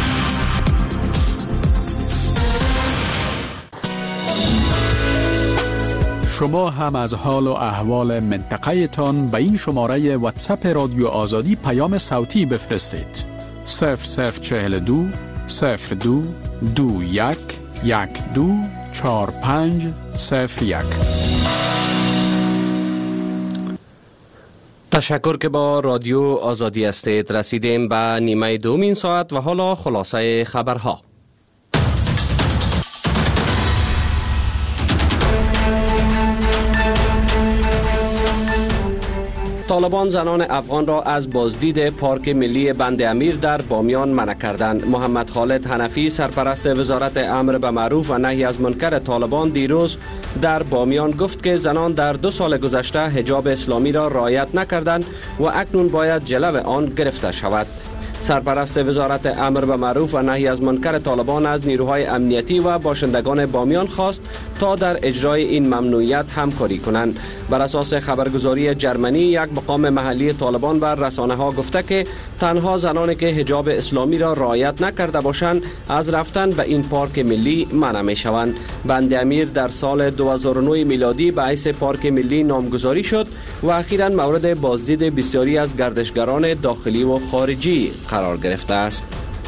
شما هم از حال و احوال منطقه تان به این شماره واتساپ رادیو آزادی پیام صوتی بفرستید. 0042 02 21 12 45 01. تشکر که با رادیو آزادی هستید. رسیدیم به نیمه دومین ساعت و حالا خلاصه خبرها. طالبان زنان افغان را از بازدید پارک ملی بند امیر در بامیان منع کردند. محمد خالد حنفی سرپرست وزارت امر به معروف و نهی از منکر طالبان دیروز در بامیان گفت که زنان در 2 سال گذشته حجاب اسلامی را رعایت نکردند و اکنون باید جلو آن گرفته شود. سرپرست وزارت امر به معروف و نهی از منکر طالبان از نیروهای امنیتی و باشندگان بامیان خواست تا در اجرای این ممنوعیت همکاری کنند. بر اساس خبرگزاری جرمنی، یک مقام محلی طالبان بر رسانه ها گفته که تنها زنانی که حجاب اسلامی را رعایت نکرده باشند از رفتن به این پارک ملی منع می شوند. بند امیر در سال 2009 میلادی به حیث پارک ملی نامگذاری شد و اخیراً مورد بازدید بسیاری از گردشگران داخلی و خارجی قرار گرفته است.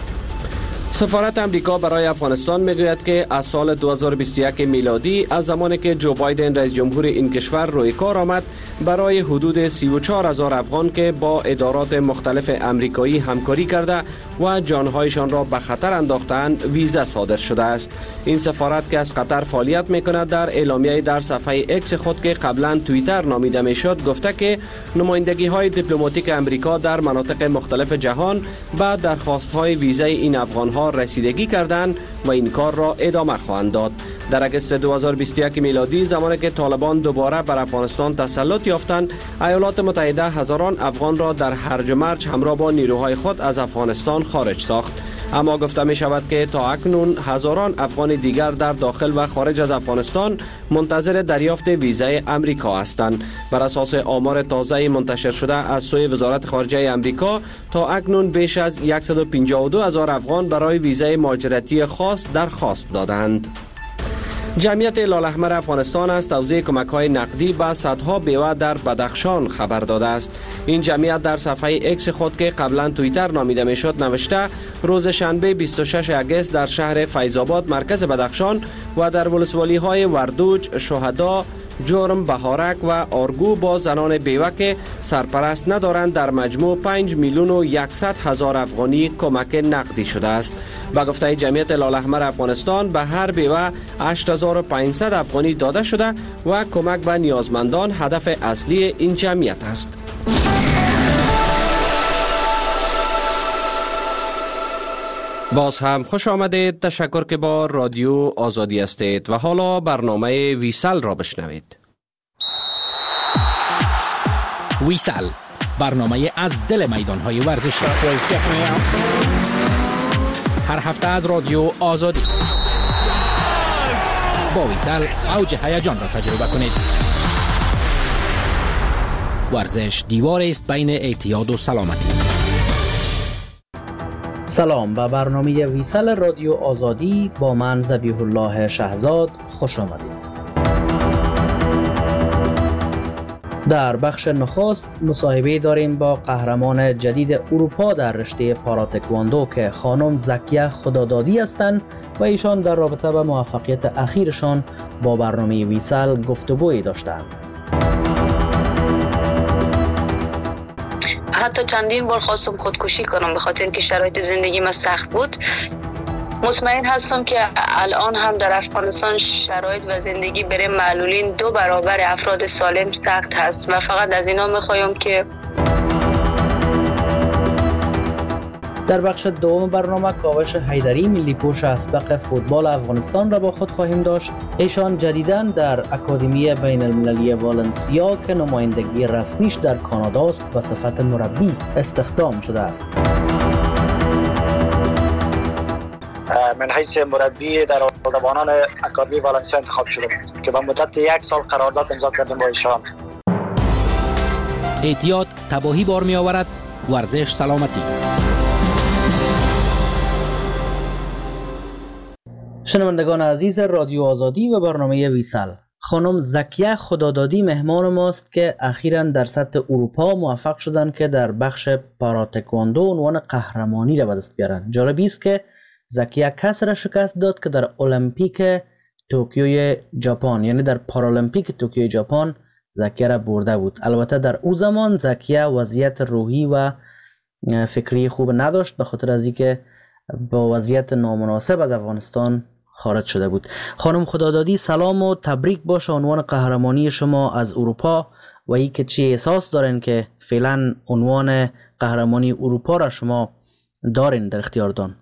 سفارت امریکا برای افغانستان میگوید که از سال 2021 میلادی، از زمانی که جو بایدن رئیس جمهور این کشور روی کار آمد، برای حدود 34,000 افغان که با ادارات مختلف امریکایی همکاری کرده و جانهایشان را به خطر انداختند ویزا صادر شده است. این سفارت که از قطر فعالیت میکند در اعلامیه در صفحه اکس خود که قبلا توییتر نامیده میشد گفته که نمایندگی های دیپلماتیک امریکا در مناطق مختلف جهان به درخواست های ویزای این افغان ها رسیدگی کردند و این کار را ادامه خواهند داد. در اگست 2021 میلادی، زمانی که طالبان دوباره بر افغانستان تسلط یافتند، ایالات متحده هزاران افغان را در هرج و مرج همراه با نیروهای خود از افغانستان خارج ساخت. اما گفته می شود که تا اکنون هزاران افغان دیگر در داخل و خارج از افغانستان منتظر دریافت ویزای امریکا هستند. بر اساس آمار تازه منتشر شده از سوی وزارت خارجه امریکا، تا اکنون بیش از 152,000 افغان برای ویزای مهاجرتی خاص درخواست دادند. جمعیت لال احمر افغانستان از توزیع کمک‌های نقدی به صدها بیوه در بدخشان خبر داده است. این جمعیت در صفحه اکس خود که قبلا توییتر نامیده میشد نوشته روز شنبه 26 اگست در شهر فیض‌آباد مرکز بدخشان و در ولسوالی‌های وردوج، شهدا، جرم، بهارک و آرگو با زنان بیوه که سرپرست ندارند در مجموع 5,100,000 افغانی کمک نقدی شده است. با گفته جمعیت لال احمر افغانستان به هر بیوه 8,500 افغانی داده شده و کمک به نیازمندان هدف اصلی این جمعیت است. باز هم خوش آمدید. تشکر که با رادیو آزادی هستید و حالا برنامه ویسل را بشنوید. ویسل، برنامه از دل میدان‌های ورزشی. هر هفته از رادیو آزادی. با ویسل اوج هیجان را تجربه کنید. ورزش دیوار است بین اعتیاد و سلامتی. سلام، به برنامه ویسل رادیو آزادی با من ذبیح الله شهزاد خوش آمدید. در بخش نخست مصاحبه داریم با قهرمان جدید اروپا در رشته پاراتکواندو که خانم زکیه خدادادی هستند و ایشان در رابطه با موفقیت اخیرشان با برنامه ویسل گفتگویی داشتند. حتی چندین بار خواستم خودکشی کنم به خاطر که شرایط زندگی من سخت بود. مطمئن هستم که الان هم در افغانستان شرایط و زندگی برای معلولین 2 برابر افراد سالم سخت هست و فقط از اینا میخوایم که در بخش دوم برنامه کاوش حیدری ملی پوش اسبق فوتبال افغانستان را با خود خواهیم داشت. ایشان جدیداً در اکادمی بین المللی والنسیا که نمایندگی رسمیش در کانادا است به صفت مربی استخدام شده است. من حیث مربی در دروازه‌بانان اکادمی والنسیا انتخاب شدم که به مدت 1 سال قرارداد امضا کردیم با ایشان. احتیاط تباهی بار می آورد. ورزش سلامتی. شنوندگان عزیز رادیو آزادی و برنامه ویسال، خانم زکیه خدادادی مهمان ماست که اخیراً در سطح اروپا موفق شدند که در بخش پاراتکواندو عنوان قهرمانی را به دست بیارن. جالبی است که زکیه کس را شکست داد که در المپیک توکیوی ژاپن، یعنی در پارالمپیک توکیوی ژاپن زکیه را برده بود. البته در او زمان زکیه وضعیت روحی و فکری خوب نداشت، به خاطر از اینکه با وضعیت نامناسب از افغانستان خارج شده بود. خانم خدادادی سلام و تبریک باشه عنوان قهرمانی شما از اروپا و ای که چی احساس دارین که فعلا عنوان قهرمانی اروپا را شما دارین در اختیارتان.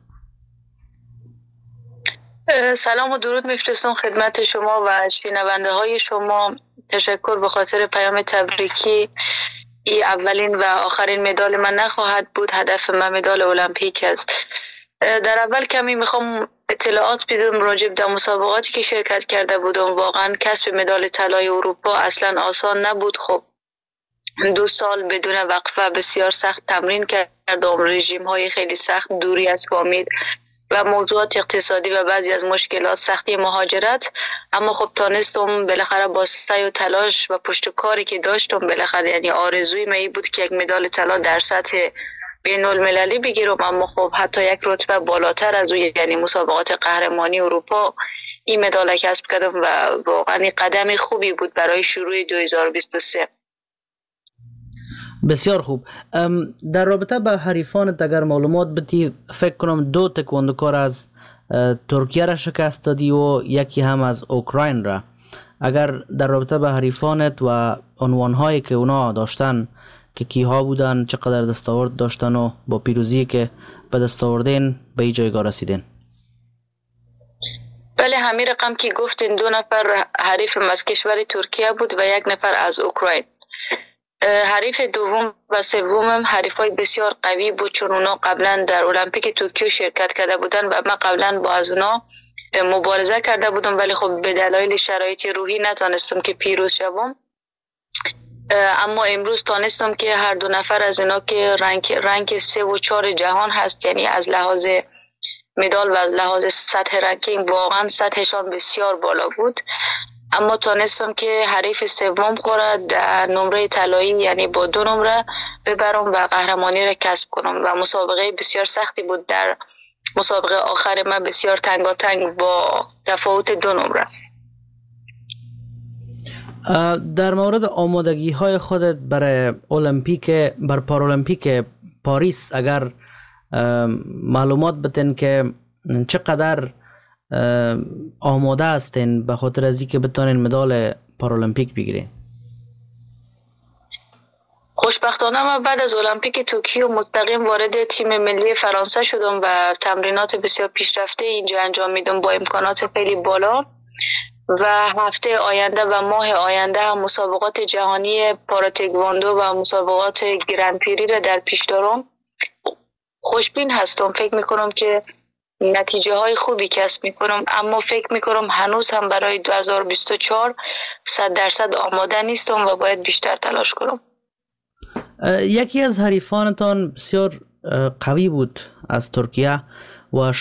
سلام و درود میفرستم خدمت شما و شنونده های شما. تشکر به خاطر پیام تبریکی. این اولین و آخرین مدال من نخواهد بود. هدف من مدال المپیک است. در اول کمی میخوام اطلاعات بدم راجع به مسابقاتی که شرکت کرده بودم. واقعا کسب مدال طلای اروپا اصلا آسان نبود. خب 2 سال بدون وقفه بسیار سخت تمرین کردم، رژیم های خیلی سخت، دوری از فامیل و موضوعات اقتصادی و بعضی از مشکلات، سختی مهاجرت. اما خب تانستم بالاخره با سعی و تلاش و پشت کاری که داشتم بالاخره، یعنی آرزوی من بود که یک مدال طلا در سطح بین المللی بگیرم، اما خب حتی یک رتبه بالاتر از او، یعنی مسابقات قهرمانی اروپا، این مدال کسب کردم و واقعا قدم خوبی بود برای شروع 2023. بسیار خوب. در رابطه با حریفانت اگر معلومات بدی، فکر کنم 2 تکواندوکار از ترکیه را شکست دادی و یکی هم از اوکراین را. اگر در رابطه با حریفانت و عنوانهایی که اونا داشتن که کیها بودن، چقدر دستاورد داشتن و با پیروزی که به دست آوردین به این جایگاه رسیدین؟ بله، همین رقم که گفتین 2 نفر حریفم از کشور ترکیه بود و 1 نفر از اوکراین. حریف دوم و سومم حریفای بسیار قوی بود، چون اونا قبلا در المپیک توکیو شرکت کرده بودن و من قبلا با از اونا مبارزه کرده بودم، ولی خب به دلایل شرایط روحی نتونستم که پیروز شوم. اما امروز تانستم که هر 2 نفر از اینا که رنگ 3 و 4 جهان هست، یعنی از لحاظ مدال و از لحاظ سطح رنکینگ واقعا سطحشان بسیار بالا بود، اما تانستم که حریف سوم خورد در نمره طلایی، یعنی با 2 نمره ببرم و قهرمانی را کسب کنم و مسابقه بسیار سختی بود. در مسابقه آخر من بسیار تنگاتنگ با تفاوت 2 نمره. در مورد آمادگی های خودت برای پارالمپیک پاریس اگر معلومات بتین که چقدر آماده هستین به خاطر از اینکه بتونین مدال پارالمپیک بگیرین؟ خوشبختانه من بعد از المپیک توکیو مستقیم وارد تیم ملی فرانسه شدم و تمرینات بسیار پیشرفته اینجا انجام میدم با امکانات خیلی بالا و هفته آینده و ماه آینده هم مسابقات جهانی پاراتکواندو و مسابقات گرندپری را در پیش دارم. خوشبین هستم، فکر میکنم که نتیجه های خوبی کسب میکنم، اما فکر میکنم هنوز هم برای 2024 100% آماده نیستم و باید بیشتر تلاش کنم. یکی از حریفانتان بسیار قوی بود از ترکیه و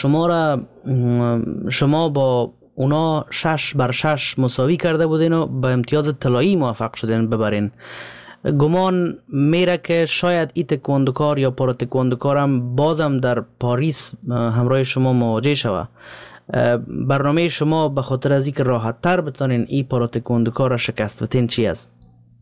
شما با اونا 6-6 مساوی کرده بودین و به امتیاز طلایی موفق شدین ببرین. گمان میره که شاید این تکواندوکار یا پاراتکواندوکار هم بازم در پاریس همراه شما مواجه شود. برنامه شما به خاطر از اینکه راحت تر بتونین این پاراتکواندوکار را شکست بدین چی است؟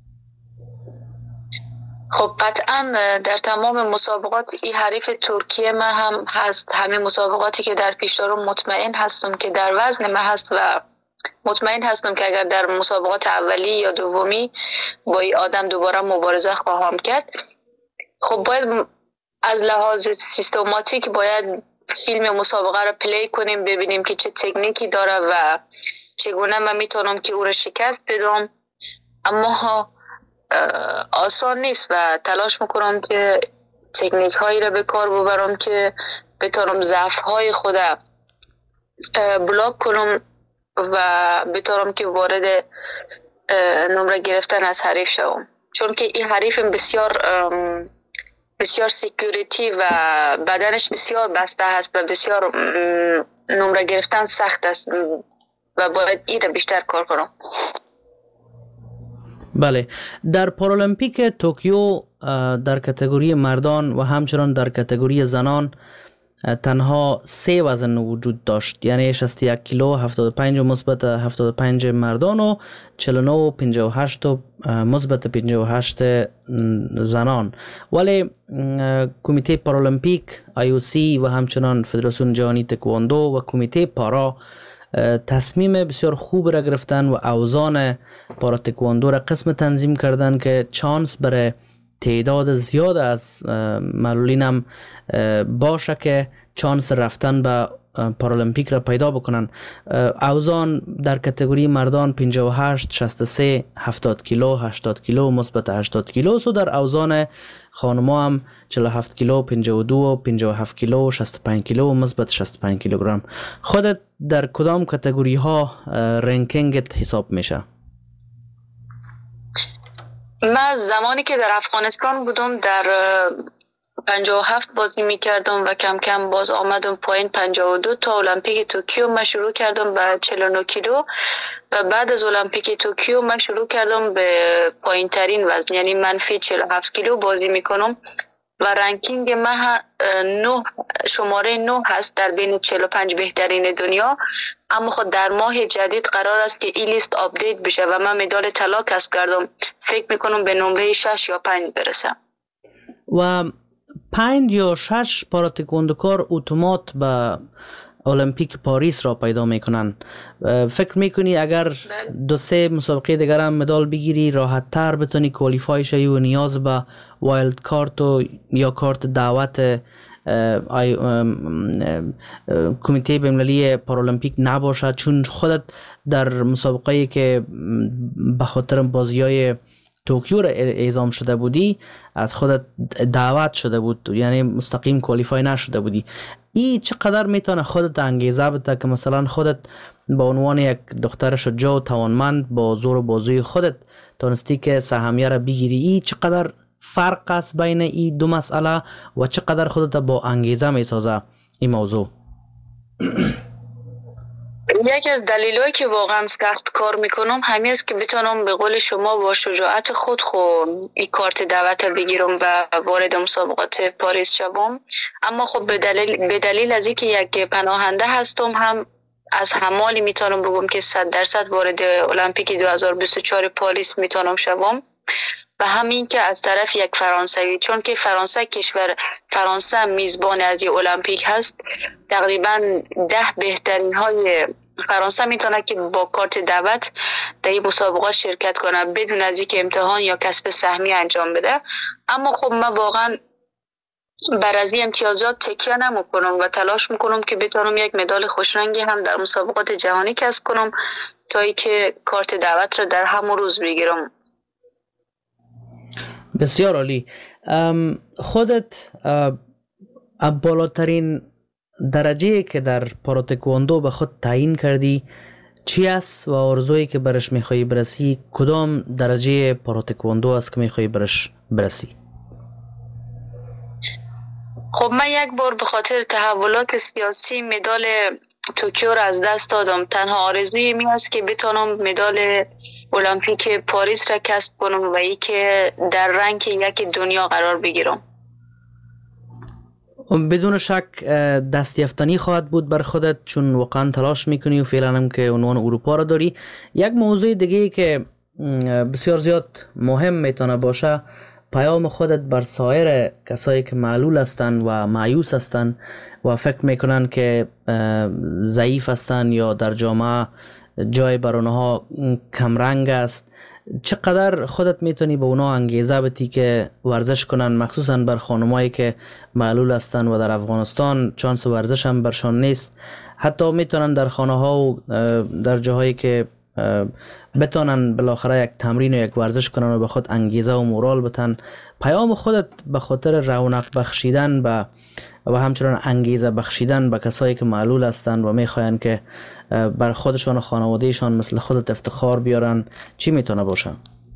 خب قطعا در تمام مسابقات این حریف ترکیه من هم هست. همه مسابقاتی که در پیش دارم مطمئن هستم که در وزن من هست و مطمئن هستم که اگر در مسابقات اولی یا دومی با این آدم دوباره مبارزه خواهم کرد. خب باید از لحاظ سیستماتیک باید فیلم مسابقه رو پلی کنیم، ببینیم که چه تکنیکی داره و چگونه من میتونم که او رو شکست بدم. اما آسان نیست و تلاش میکنم که تکنیک هایی رو به کار ببرم که بتونم ضعف های خودم بلاک کنم و بتونم که وارد نمره گرفتن از حریف شوم، چون که این حریف بسیار سکیوریتی و بدنش بسیار بسته هست و بسیار نمره گرفتن سخت است و باید این رو بیشتر کار کنم. بله، در پارالمپیک توکیو در کاتگوری مردان و همچنان در کاتگوری زنان تنها 3 وزن وجود داشت، یعنی 61 کیلو، 75 مثبت 75 مردان و 49 و 58 مثبت 58 زنان. ولی کمیته پارالمپیک IOC و همچنان فدراسیون جهانی تکواندو و کمیته پارا تصمیم بسیار خوب را گرفتن و اوزان پارا تکواندو را قسم تنظیم کردن که چانس برای تعداد زیاد از معلولین هم باشه که چانس رفتن به پارالمپیک را پیدا بکنن. اوزان در کاتگوری مردان 58 63 70 کیلو 80 کیلو مثبت 80 کیلو و در اوزان خانما هم 47 کیلو 52 57 کیلو 65 کیلو مثبت 65 کیلوگرم. خودت در کدام کاتگوری ها رنکینگت حساب میشه؟ من زمانی که در افغانستان بودم در 57 بازی میکردم و کم کم باز آمدم پایین 52 تا المپیک توکیو من شروع کردم به 49 کیلو و بعد از المپیک توکیو من شروع کردم به پایین ترین وزن، یعنی منفی 47 کیلو بازی میکنم و رنکینگ من شماره 9 هست در بین 45 بهترین دنیا. اما خود در ماه جدید قرار است که این لیست آپدیت بشه و من مدال طلا کسب کردم، فکر میکنم به نمره 6 یا 5 برسم. و 5 یا 6 پاراتکواندوکار اتومات به المپیک پاریس را پیدا میکنن. فکر میکنی اگر 2-3 مسابقه دیگر هم مدال بگیری راحت تر بتونی کوالیفای شوی و نیاز به وایلد کارت یا کارت دعوت کمیته بین‌المللی پارالمپیک نباشد، چون خودت در مسابقه‌ای که به خاطر بازی‌های توکیو را اعزام شده بودی از خودت دعوت شده بود، یعنی مستقیم کوالیفای نشده بودی. این چقدر میتونه خودت انگیزه بده که مثلا خودت به عنوان یک دختر شجاع و توانمند با زور و بازوی خودت تونستی که سهمیه را بگیری؟ این چقدر فرق است بین این دو مسئله و چقدر خودت با انگیزه میسازه این موضوع؟ یکی از دلایلی که واقعا سخت کار میکنم همین است که بتونم به قول شما با شجاعت خود این کارت دعوت بگیرم و وارد مسابقات پاریس شوم. اما خب به دلیل از اینکه یک پناهنده هستم هم از همالی میتونم بگم که 100% وارد المپیک 2024 پاریس میتونم شوم و همین که از طرف یک فرانسوی، چون که فرانسه میزبان از این المپیک هست، تقریبا 10 بهترین های فرانسه میتونه که با کارت دعوت در این مسابقات شرکت کنه بدون از اینکه امتحان یا کسب سهمیه انجام بده. اما خب من واقعا بر از این امتیازات تکیه نمیکنم و تلاش میکنم که بتونم یک مدال خوشرنگی هم در مسابقات جهانی کسب کنم تا اینکه کارت دعوت را در همون روز بگیرم. بسیار عالی. خودت بالاترین درجه که در پاراتکواندو به خود تعیین کردی چی است و آرزویی که برش میخوایی برسی؟ کدام درجه پاراتکواندو است که میخوایی برش برسی؟ خب من یک بار به خاطر تحولات سیاسی مدال توکیو را از دست دادم. تنها آرزوی می است که بتونم مدال المپیک پاریس را کسب کنم و ای که در رنک یک دنیا قرار بگیرم. بدون شک دستیافتنی خواهد بود بر خودت، چون واقعا تلاش میکنی و فعلا هم که عنوان اروپا را داری. یک موضوع دیگه که بسیار زیاد مهم میتونه باشه، پیام خودت بر سایر کسایی که معلول هستند و مایوس هستند و فکر میکنن که ضعیف هستند یا در جامعه جای بر اونها کمرنگ است. چقدر خودت میتونی به اونا انگیزه بدی که ورزش کنن، مخصوصا بر خانمایی که معلول هستن و در افغانستان چانس ورزش هم برشان نیست، حتی میتونن در خانه ها و در جاهایی که بتونن بالاخره یک تمرین و یک ورزش کنن و به خود انگیزه و مورال بتن. پیام خودت به خاطر رونق بخشیدن و همچنان انگیزه بخشیدن به کسایی که معلول هستند و میخواین که بر خودشان و خانوادهشان مثل خودت افتخار بیارن چی میتونه باشه؟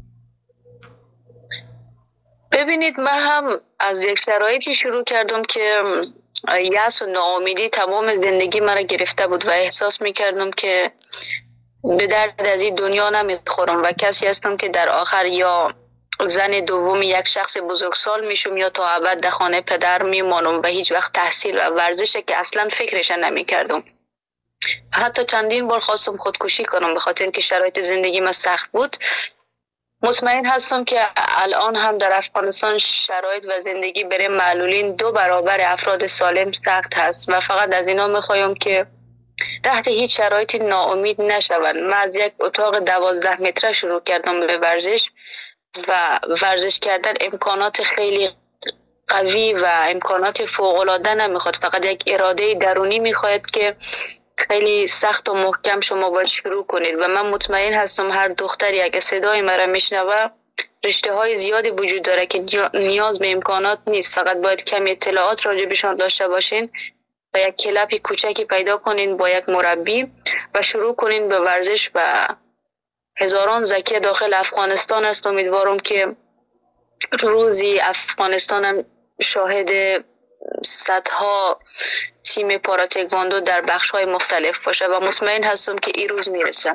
ببینید، من هم از یک شرایطی شروع کردم که یأس و ناامیدی تمام زندگی مرا گرفته بود و احساس میکردم که به درد از این دنیا نمیخورم و کسی هستم که در آخر یا زن دوم یک شخص بزرگسال میشم یا تا ابد در خانه پدر میمانم و هیچ وقت تحصیل و ورزش که اصلا فکرش نمیکردم. حتی چندین بار خواستم خودکشی کنم به خاطر که شرایط زندگی من سخت بود. مطمئن هستم که الان هم در افغانستان شرایط و زندگی برای معلولین 2 برابر افراد سالم سخت هست و فقط از اینا میخوایم که تحت هیچ شرایطی ناامید نشوند. من از یک اتاق 12 متره شروع کردم به ورزش و ورزش کردن امکانات خیلی قوی و امکانات فوق‌العاده نمیخواد، فقط یک اراده درونی میخواد که خیلی سخت و محکم شما باید شروع کنید و من مطمئن هستم هر دختری اگه صدای مرا میشنوه رشته های زیادی وجود داره که نیاز به امکانات نیست، فقط باید کمی اطلاعات راجع بهشون داشته باشین و یک کلپی کوچکی پیدا کنین با یک مربی و شروع کنین به ورزش و هزاران زکی داخل افغانستان است. امیدوارم که روزی افغانستان هم شاهد صدها تیم پاراتکواندو در بخش‌های مختلف باشه و مطمئن هستم که این روز میرسه.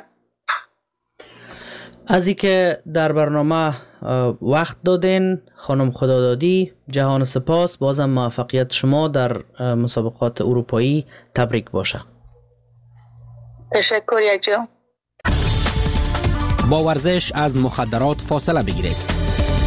از اینکه در برنامه وقت دادین خانم خدادادی، جهان سپاس. بازم موفقیت شما در مسابقات اروپایی تبریک باشه. تشکر یکجا. با ورزش از مخدرات فاصله بگیرید.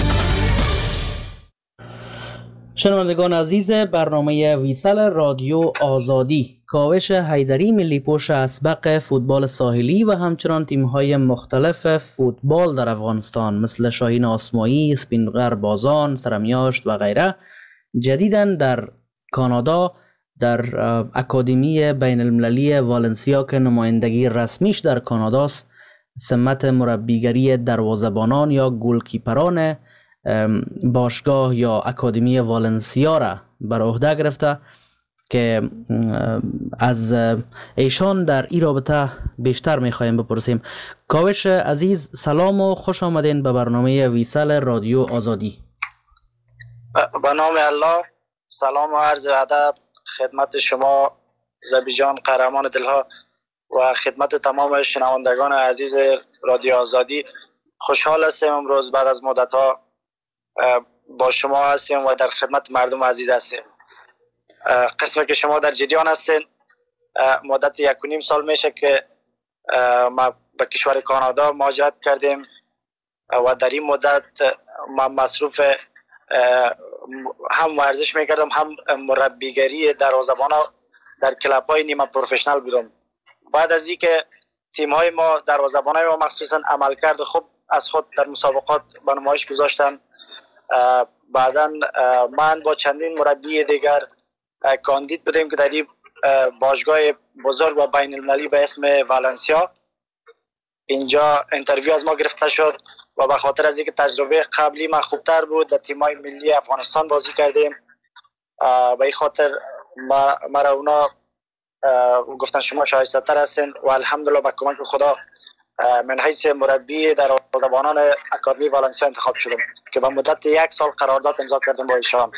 شنوندگان عزیز برنامه ویسل رادیو آزادی، کاوش حیدری ملی پوش اسبق فوتبال ساحلی و همچنان تیم‌های مختلف فوتبال در افغانستان مثل شاهین آسمایی، اسپینغر بازان، سرمیاشت و غیره جدیداً در کانادا در اکادمی بین المللی والنسیا که نمایندگی رسمیش در کاناداست سمت مربیگری دروازه‌بانان یا گلکیپران باشگاه یا اکادمی والنسیا را بر عهده گرفته که از ایشان در این رابطه بیشتر میخوایم بپرسیم. کاوش عزیز سلام و خوش آمدین به برنامه ویسل رادیو آزادی. به نام الله، سلام و عرض ادب خدمت شما زبی جان قهرمان دلها و خدمت تمام شنوندگان عزیز رادیو آزادی. خوشحال هستیم امروز بعد از مدت ها با شما هستیم و در خدمت مردم عزیز هستیم. قسمی که شما در جریان هستین، مدت 1.5 سال میشه که ما به کشور کانادا مهاجرت کردیم و در این مدت ما مصروف هم ورزش میکردم هم مربیگری دروازه‌بانا در کلب‌های نیمه پروفشنال بودم. بعد از اینکه تیم‌های ما دروازه‌بانای ما مخصوصا عملکرد خوب از خود در مسابقات به نمایش گذاشتن، بعداً من با چندین مربی دیگر کاندید بودیم که در این باشگاه بزرگ و بین المللی به اسم والنسیا اینجا انترویو از ما گرفته شد و به خاطر از اینکه تجربه قبلی من خوبتر بود در تیم‌های ملی افغانستان بازی کردیم به این خاطر مرا اونا گفتن شما شایسته تر هستین و الحمدلله با کمک خدا من حیث مربی در دروازه‌بانان اکادمی والنسیا انتخاب شدم که با مدت 1 سال قرارداد امضا کردم با ایشان.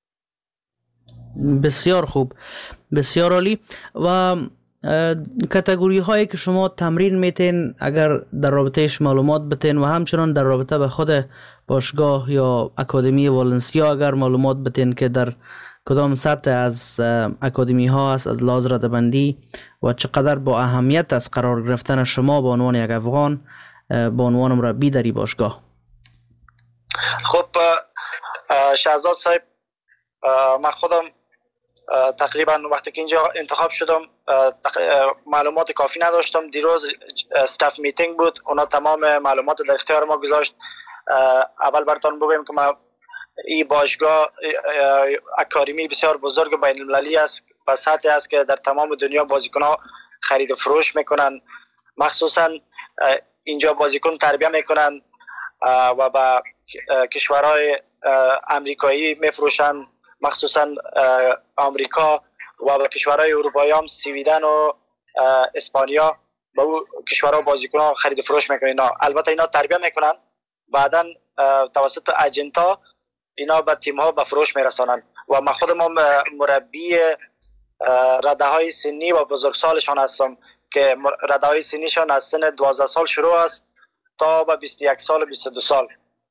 بسیار خوب، بسیار عالی. و کاتگوری هایی که شما تمرین میتین اگر در رابطهش معلومات بتین و همچنان در رابطه به خود باشگاه یا اکادمی والنسیا اگر معلومات بتین که در کدام سطح از اکادمی ها است از لحاظ ردبندی و چقدر با اهمیت از قرار گرفتن شما به عنوان یک افغان به عنوان مربی در این باشگاه. خب شهزاد صاحب، من خودم تقریبا وقتی که اینجا انتخاب شدم معلومات کافی نداشتم. دیروز استاف میتینگ بود، اونا تمام معلومات در اختیار ما گذاشت. اول براتون بگم که ما این باشگاه اکادمی بسیار بزرگ بین المللی است، به سطحی است که در تمام دنیا بازیکن‌ها خرید و فروش میکنن، مخصوصا اینجا بازیکن تربیت میکنن و با کشورهای امریکایی میفروشن، مخصوصا آمریکا و با کشورهای اروپایی هم سویدن و اسپانیا با او کشورها بازیکن‌ها خرید و فروش میکنن. البته اینا تربیت میکنن، بعداً توسط اجنتا اینا به تیم‌ها به فروش میرسانن و من خودم مربی رده‌های سنی و بزرگسالشان هستم که رده‌های سنیشان از سن 12 سال شروع است تا به 21 سال 22 سال.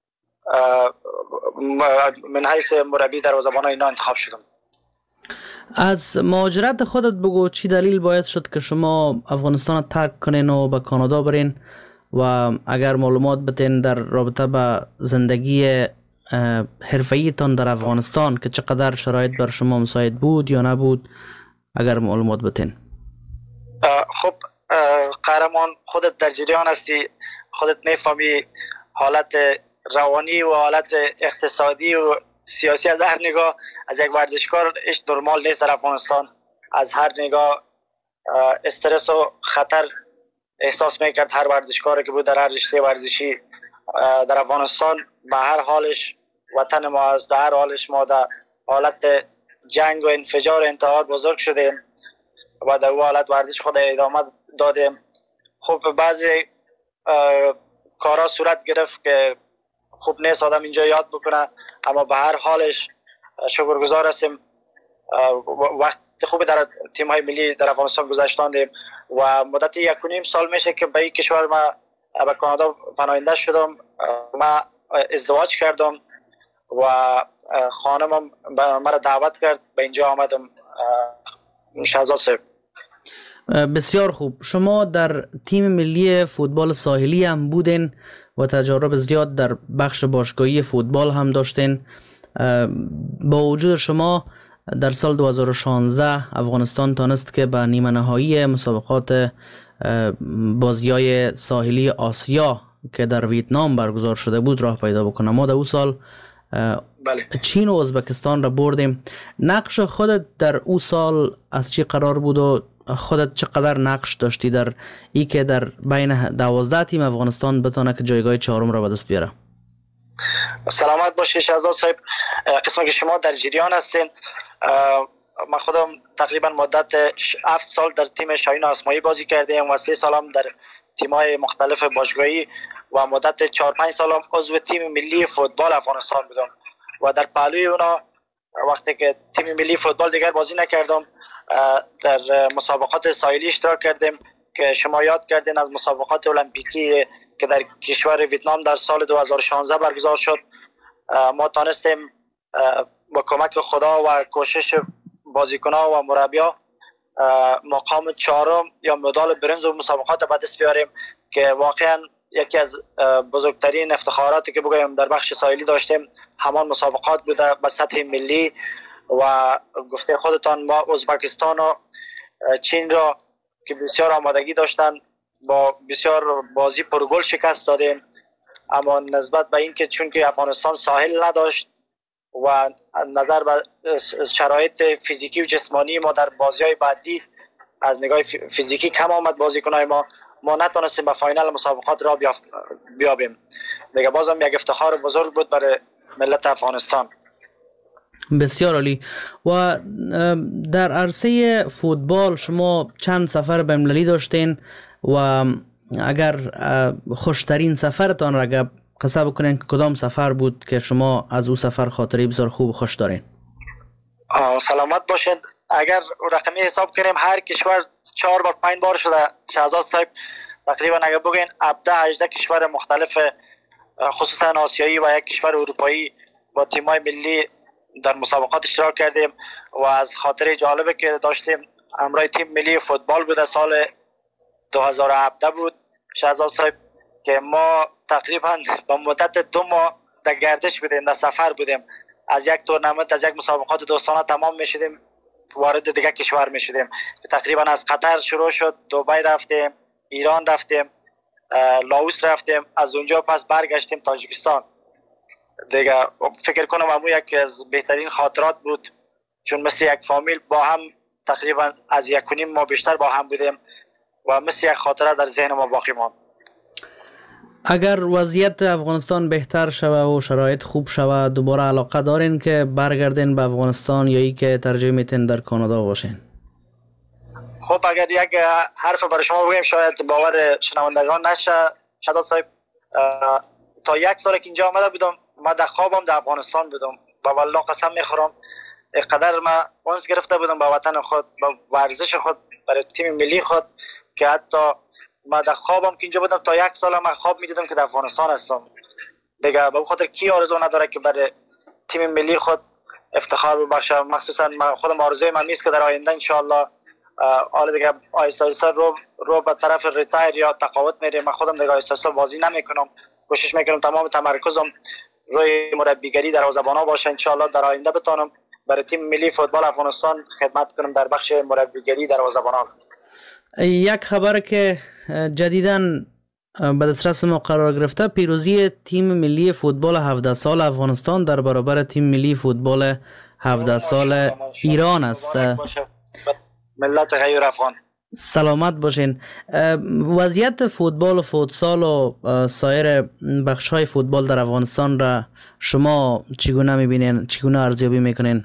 من حیث مربی دروازه‌بان اینا انتخاب شدم. از مهاجرت خودت بگو، چی دلیل باعث شد که شما افغانستان ترک کنین و به کانادا برین و اگر معلومات بتین در رابطه با زندگی حرفه‌ای تان در افغانستان که چقدر شرایط بر شما مساعد بود یا نبود، اگر معلومات بتین. خب قهرمان، خودت در جریان هستی، خودت میفهمی حالت روانی و حالت اقتصادی و سیاسی از هر نگاه از یک ورزشکار اش نرمال نیست در افغانستان. از هر نگاه استرس و خطر احساس میکرد هر ورزشکاری که بود در هر رشته ورزشی در افغانستان. به هر حالش وطن ما است، در هر حالش ما در حالت جنگ و انفجار انتحار بزرگ شدیم و در اون حالت ورزش خود ادامه دادیم. خب بعضی کارا صورت گرفت که خوب نیست آدم اینجا یاد بکنه، اما به هر حالش شکرگزار هستیم. وقت خوبی در تیم‌های ملی در افغانستان گذاشتاندیم و مدت 1.5 سال میشه که به این کشور ما به کانادا پناهنده شدم. ما ازدواج کردم و خانمم مرا دعوت کرد، به اینجا آمدم. شهزاد صاحب بسیار خوب. شما در تیم ملی فوتبال ساحلی هم بودین و تجارب زیاد در بخش باشگاهی فوتبال هم داشتین. با وجود شما در سال 2016 افغانستان تانست که به نیمه نهایی مسابقات بازی‌های ساحلی آسیا که در ویتنام برگزار شده بود راه پیدا بکنه. ما در اون سال چین و ازبکستان را بردیم. نقش خودت در اون سال از چی قرار بود و خودت چقدر نقش داشتی در ای که در بین 12 تیم افغانستان بتونه که جایگاه 4 را به دست بیاره؟ سلامت باشی شهزاد صاحب. قسمی که شما در جریان هستین، من خودم تقریبا مدت 7 سال در تیم شاهین آسمایی بازی کردیم و 3 سالم در تیم‌های مختلف باشگاهی و مدت 4-5 سالم عضو تیم ملی فوتبال افغانستان بودم و در پهلوی اونا وقتی که تیم ملی فوتبال دیگر بازی نکردم در مسابقات ساحلی اشتراک کردیم که شما یاد کردین از مسابقات المپیکی که در کشور ویتنام در سال 2016 برگزار شد. ما تانستیم با کمک خدا و کوشش بازیکن‌ها و مربی‌ها مقام 4 یا مدال برنز و مسابقات به دست بیاریم که واقعا یکی از بزرگترین افتخاراتی که بگویم در بخش ساحلی داشتیم همان مسابقات بوده به سطح ملی. و گفته خودتان ما ازبکستان و چین را که بسیار آمادگی داشتن با بسیار بازی پرگل شکست دادیم، اما نسبت به این که چون که افغانستان ساحل نداشت و نظر به شرایط فیزیکی و جسمانی ما در بازی‌های بعدی از نگاه فیزیکی کم آمد بازیکن‌های ما نتونستیم به فاینال مسابقات را بیابیم. دیگه بازم یک افتخار بزرگ بود برای ملت افغانستان. بسیار عالی. و در عرصه فوتبال شما چند سفر بین‌المللی داشتین و اگر خوشترین سفرتان را اگر قصه بکنین کدام سفر بود که شما از او سفر خاطره بسیار خوب و خوش دارین؟ سلامت باشید. اگر رقمی حساب کنیم هر کشور 4 بار 5 بار شده شهزاد صاحب، تقریبا اگر بگین 17-18 کشور مختلف خصوصا آسیایی و یک کشور اروپایی با تیم‌های ملی در مسابقات اشتراک کردیم و از خاطره جالبه که داشتیم همراه تیم ملی فوتبال بود. سال 2017 بود شهزاد صاحب که ما تقریبا با مدت 2 ماه در گردش بودیم، در سفر بودیم. از یک تورنمنت از یک مسابقات دوستانه تمام میشدیم وارد دیگه کشور می شدیم. تقریبا از قطر شروع شد، دبی رفتیم، ایران رفتیم، لاوس رفتیم، از اونجا پس برگشتیم تاجیکستان. دیگه فکر کنم همون یکی از بهترین خاطرات بود، چون مثل یک فامیل با هم تقریبا از 1.5 ماه بیشتر با هم بودیم و مثل یک خاطره در ذهن ما باقی ماند. اگر وضعیت افغانستان بهتر شود و شرایط خوب شود، دوباره علاقه دارین که برگردین به افغانستان یا ای که ترجیح میتین در کانادا باشین؟ خب اگر یک حرف برای شما بگیم شاید باور شنوندگان نشه شهزاد صاحب، تا 1 سال که اینجا آمده بودم ما در خوابم در افغانستان بودم. با والله قسم میخورم اینقدر ما اونس گرفته بودم با وطن خود، با ورزش خود، برای تیم ملی خود، که حتی ما در خوابم که اینجا بودم تا 1 سال من خواب میدیدم که در افغانستان هستم. دیگه به خاطر کی آرزو نداره که برای تیم ملی خود افتخار ببخشه. مخصوصا من خودم آرزوی من نیست که در آینده ان شاء الله حالا دیگه آهسته آهسته رو به طرف ریتایر یا تقاعد میریم. من خودم دیگه آهسته آهسته بازی نمیکنم، کوشش میکنم تمام تمرکزم روی مربیگری دروازه‌بانا باشه. ان شاء الله در آینده بتونم برای تیم ملی فوتبال افغانستان خدمت کنم در بخش مربیگری دروازه‌بانا. یک خبر که جدیداً به دسترس ما قرار گرفته، پیروزی تیم ملی فوتبال 17 سال افغانستان در برابر تیم ملی فوتبال 17 سال ایران است. ملت غیر افغان سلامت باشین. وضعیت فوتبال و فوتسال و سایر بخش‌های فوتبال در افغانستان را شما چگونه می‌بینین، چگونه ارزیابی می‌کنین؟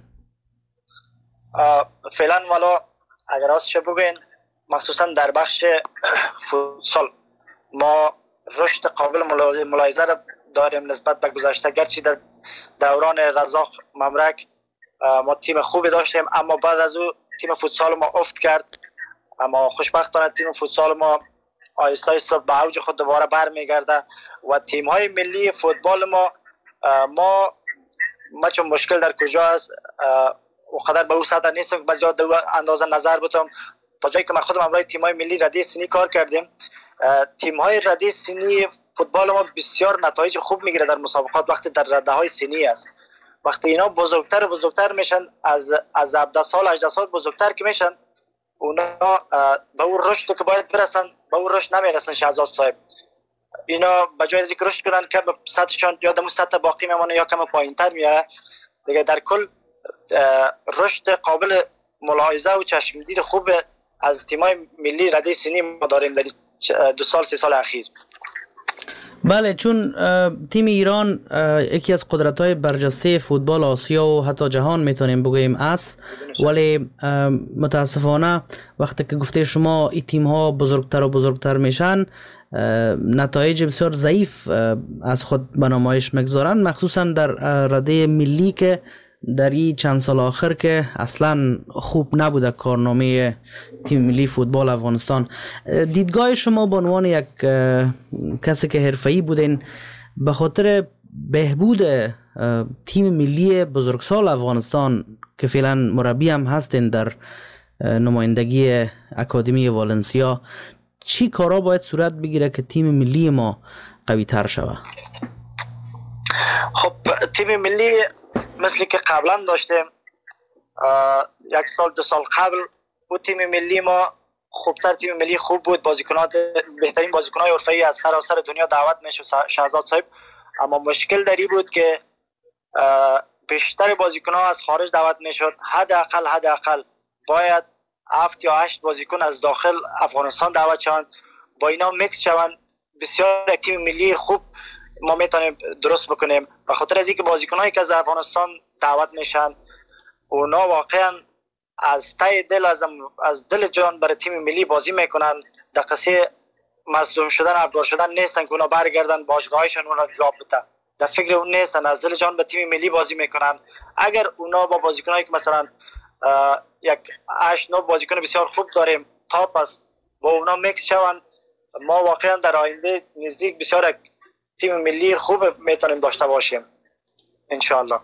فعلا والا اگر راستش بگین مخصوصا در بخش فوتسال ما رشد قابل ملاحظه را داریم نسبت به گذشته. گرچه در دوران رزاق ممرک ما تیم خوبی داشتیم، اما بعد از او تیم فوتسال ما افت کرد. اما خوشبختانه تیم فوتسال ما آهسته آهسته به اوج خود دوباره برمیگرده و تیم های ملی فوتبال ما چون مشکل در کجا است و قدر به او سطح نیستم که بسیار اندازه نظر بتم. تا جایی که من خودم همراه تیم های ملی رده سنی کار کردیم، تیم های رده سنی فوتبال ما بسیار نتایج خوب میگیره در مسابقات وقتی در رده های سنی است. وقتی اینا بزرگتر میشن از 17 سال 18 سال بزرگتر که میشن، اونا به اون رشد که باید برسن به اون رشد نمیرسن شهزاد صاحب. اینا به جای از اینکه رشد کنن که به سطحشون یا دم سطح باقی میمونه یا کم پایینتر میاره. دیگه در کل رشد قابل ملاحظه و چشمدید خوب از تیمای ملی رده سنی ما داریم در 2 سال 3 سال اخیر. بله، چون تیم ایران یکی از قدرت‌های برجسته فوتبال آسیا و حتی جهان میتونیم بگوییم است، ولی متاسفانه وقتی که گفته شما این تیم‌ها بزرگتر و بزرگتر میشن نتایج بسیار ضعیف از خود به نمایش میگذارن، مخصوصا در رده ملی که در این چند سال آخر که اصلا خوب نبوده کارنامه تیم ملی فوتبال افغانستان. دیدگاه شما به عنوان یک کسی که حرفه‌ای بودین به خاطر بهبود تیم ملی بزرگسال افغانستان که فعلا مربی هم هستین در نمایندگی اکادمی والنسیا، چی کارا باید صورت بگیره که تیم ملی ما قوی تر شود؟ خب تیم ملی مثل که قبلا داشتیم 1 سال 2 سال قبل بود تیم ملی ما خوبتر، تیم ملی خوب بود، بهترین بازیکن‌های حرفه‌ای از سراسر دنیا دعوت میشد شهزاد صاحب. اما مشکل دری بود که بیشتر بازیکن‌ها از خارج دعوت میشد. حداقل باید 7 یا 8 بازیکن از داخل افغانستان دعوت شوند، با اینا میکس شوند. بسیار یک تیم ملی خوب ما میتونیم درست بکنیم. به خاطر از اینکه بازیکنایی که از افغانستان دعوت میشن اونا واقعا از ته دل از دل جان برای تیم ملی بازی میکنن. در قصه مظلوم شدن افغان شدن نیستن که اونا برگردن باشگاهشون اونا جواب بده، در فکر اون نیستن، از دل جان به تیم ملی بازی میکنن. اگر اونا با بازیکنایی که مثلا یک 8-9 بازیکن بسیار خوب داریم تاپ است با اونا میکس شوند، ما واقعا در آینده نزدیک بسیار تیم ملی خوب میتونیم داشته باشیم انشاءالله.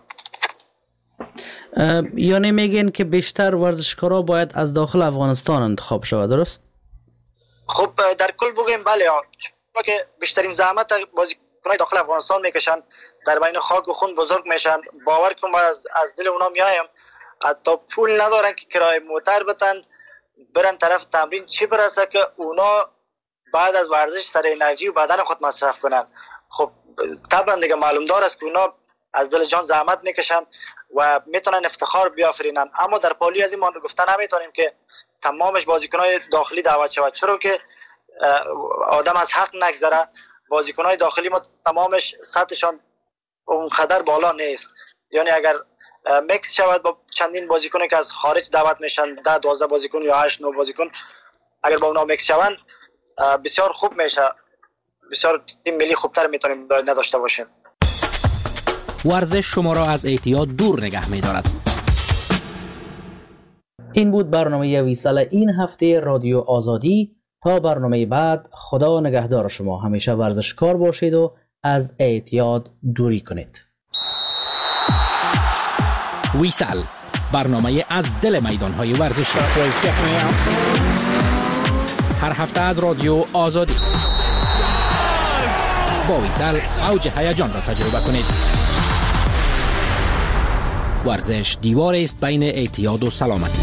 یعنی میگین که بیشتر ورزشکارا باید از داخل افغانستان انتخاب شود، درست؟ خب در کل بگیم بله، چون که بیشترین زحمت بازیکنای داخل افغانستان میکشن، در بین خاک و خون بزرگ میشن. باور کن از دل اونا میایم، حتی پول ندارن که کرایه موتر بتن برن طرف تمرین، چی برسه که اونا بعد از ورزش سر انرژی و بدن خود مصرف کنن. خب طبعا دیگه معلوم دار است که اونا از دل جان زحمت میکشن و میتونن افتخار بیافرینن، اما در پالی از این ما گفتن نمیتونیم که تمامش بازیکنای داخلی دعوت شود، چرا که آدم از حق نگذره. بازیکنای داخلی ما تمامش سطحشان اونقدر بالا نیست، یعنی اگر میکس شود با چندین بازیکنی که از خارج دعوت میشن 10-12 بازیکن یا 8-9 بازیکن، اگر با اونا میکس شوند بسیار خوب میشه، بسیار تیم ملی خوبتر میتونیم نداشته باشیم. ورزش شما را از اعتیاد دور نگه می‌دارد. این بود برنامه ویسال این هفته رادیو آزادی. تا برنامه بعد، خدا نگهدار شما. همیشه ورزشکار باشید و از اعتیاد دوری کنید. ویسال، برنامه از دل میدان‌های ورزشی. هر هفته از رادیو آزادی. با ویسال اوج هیجان را تجربه کنید. ورزش دیواری است بین اعتیاد و سلامتی.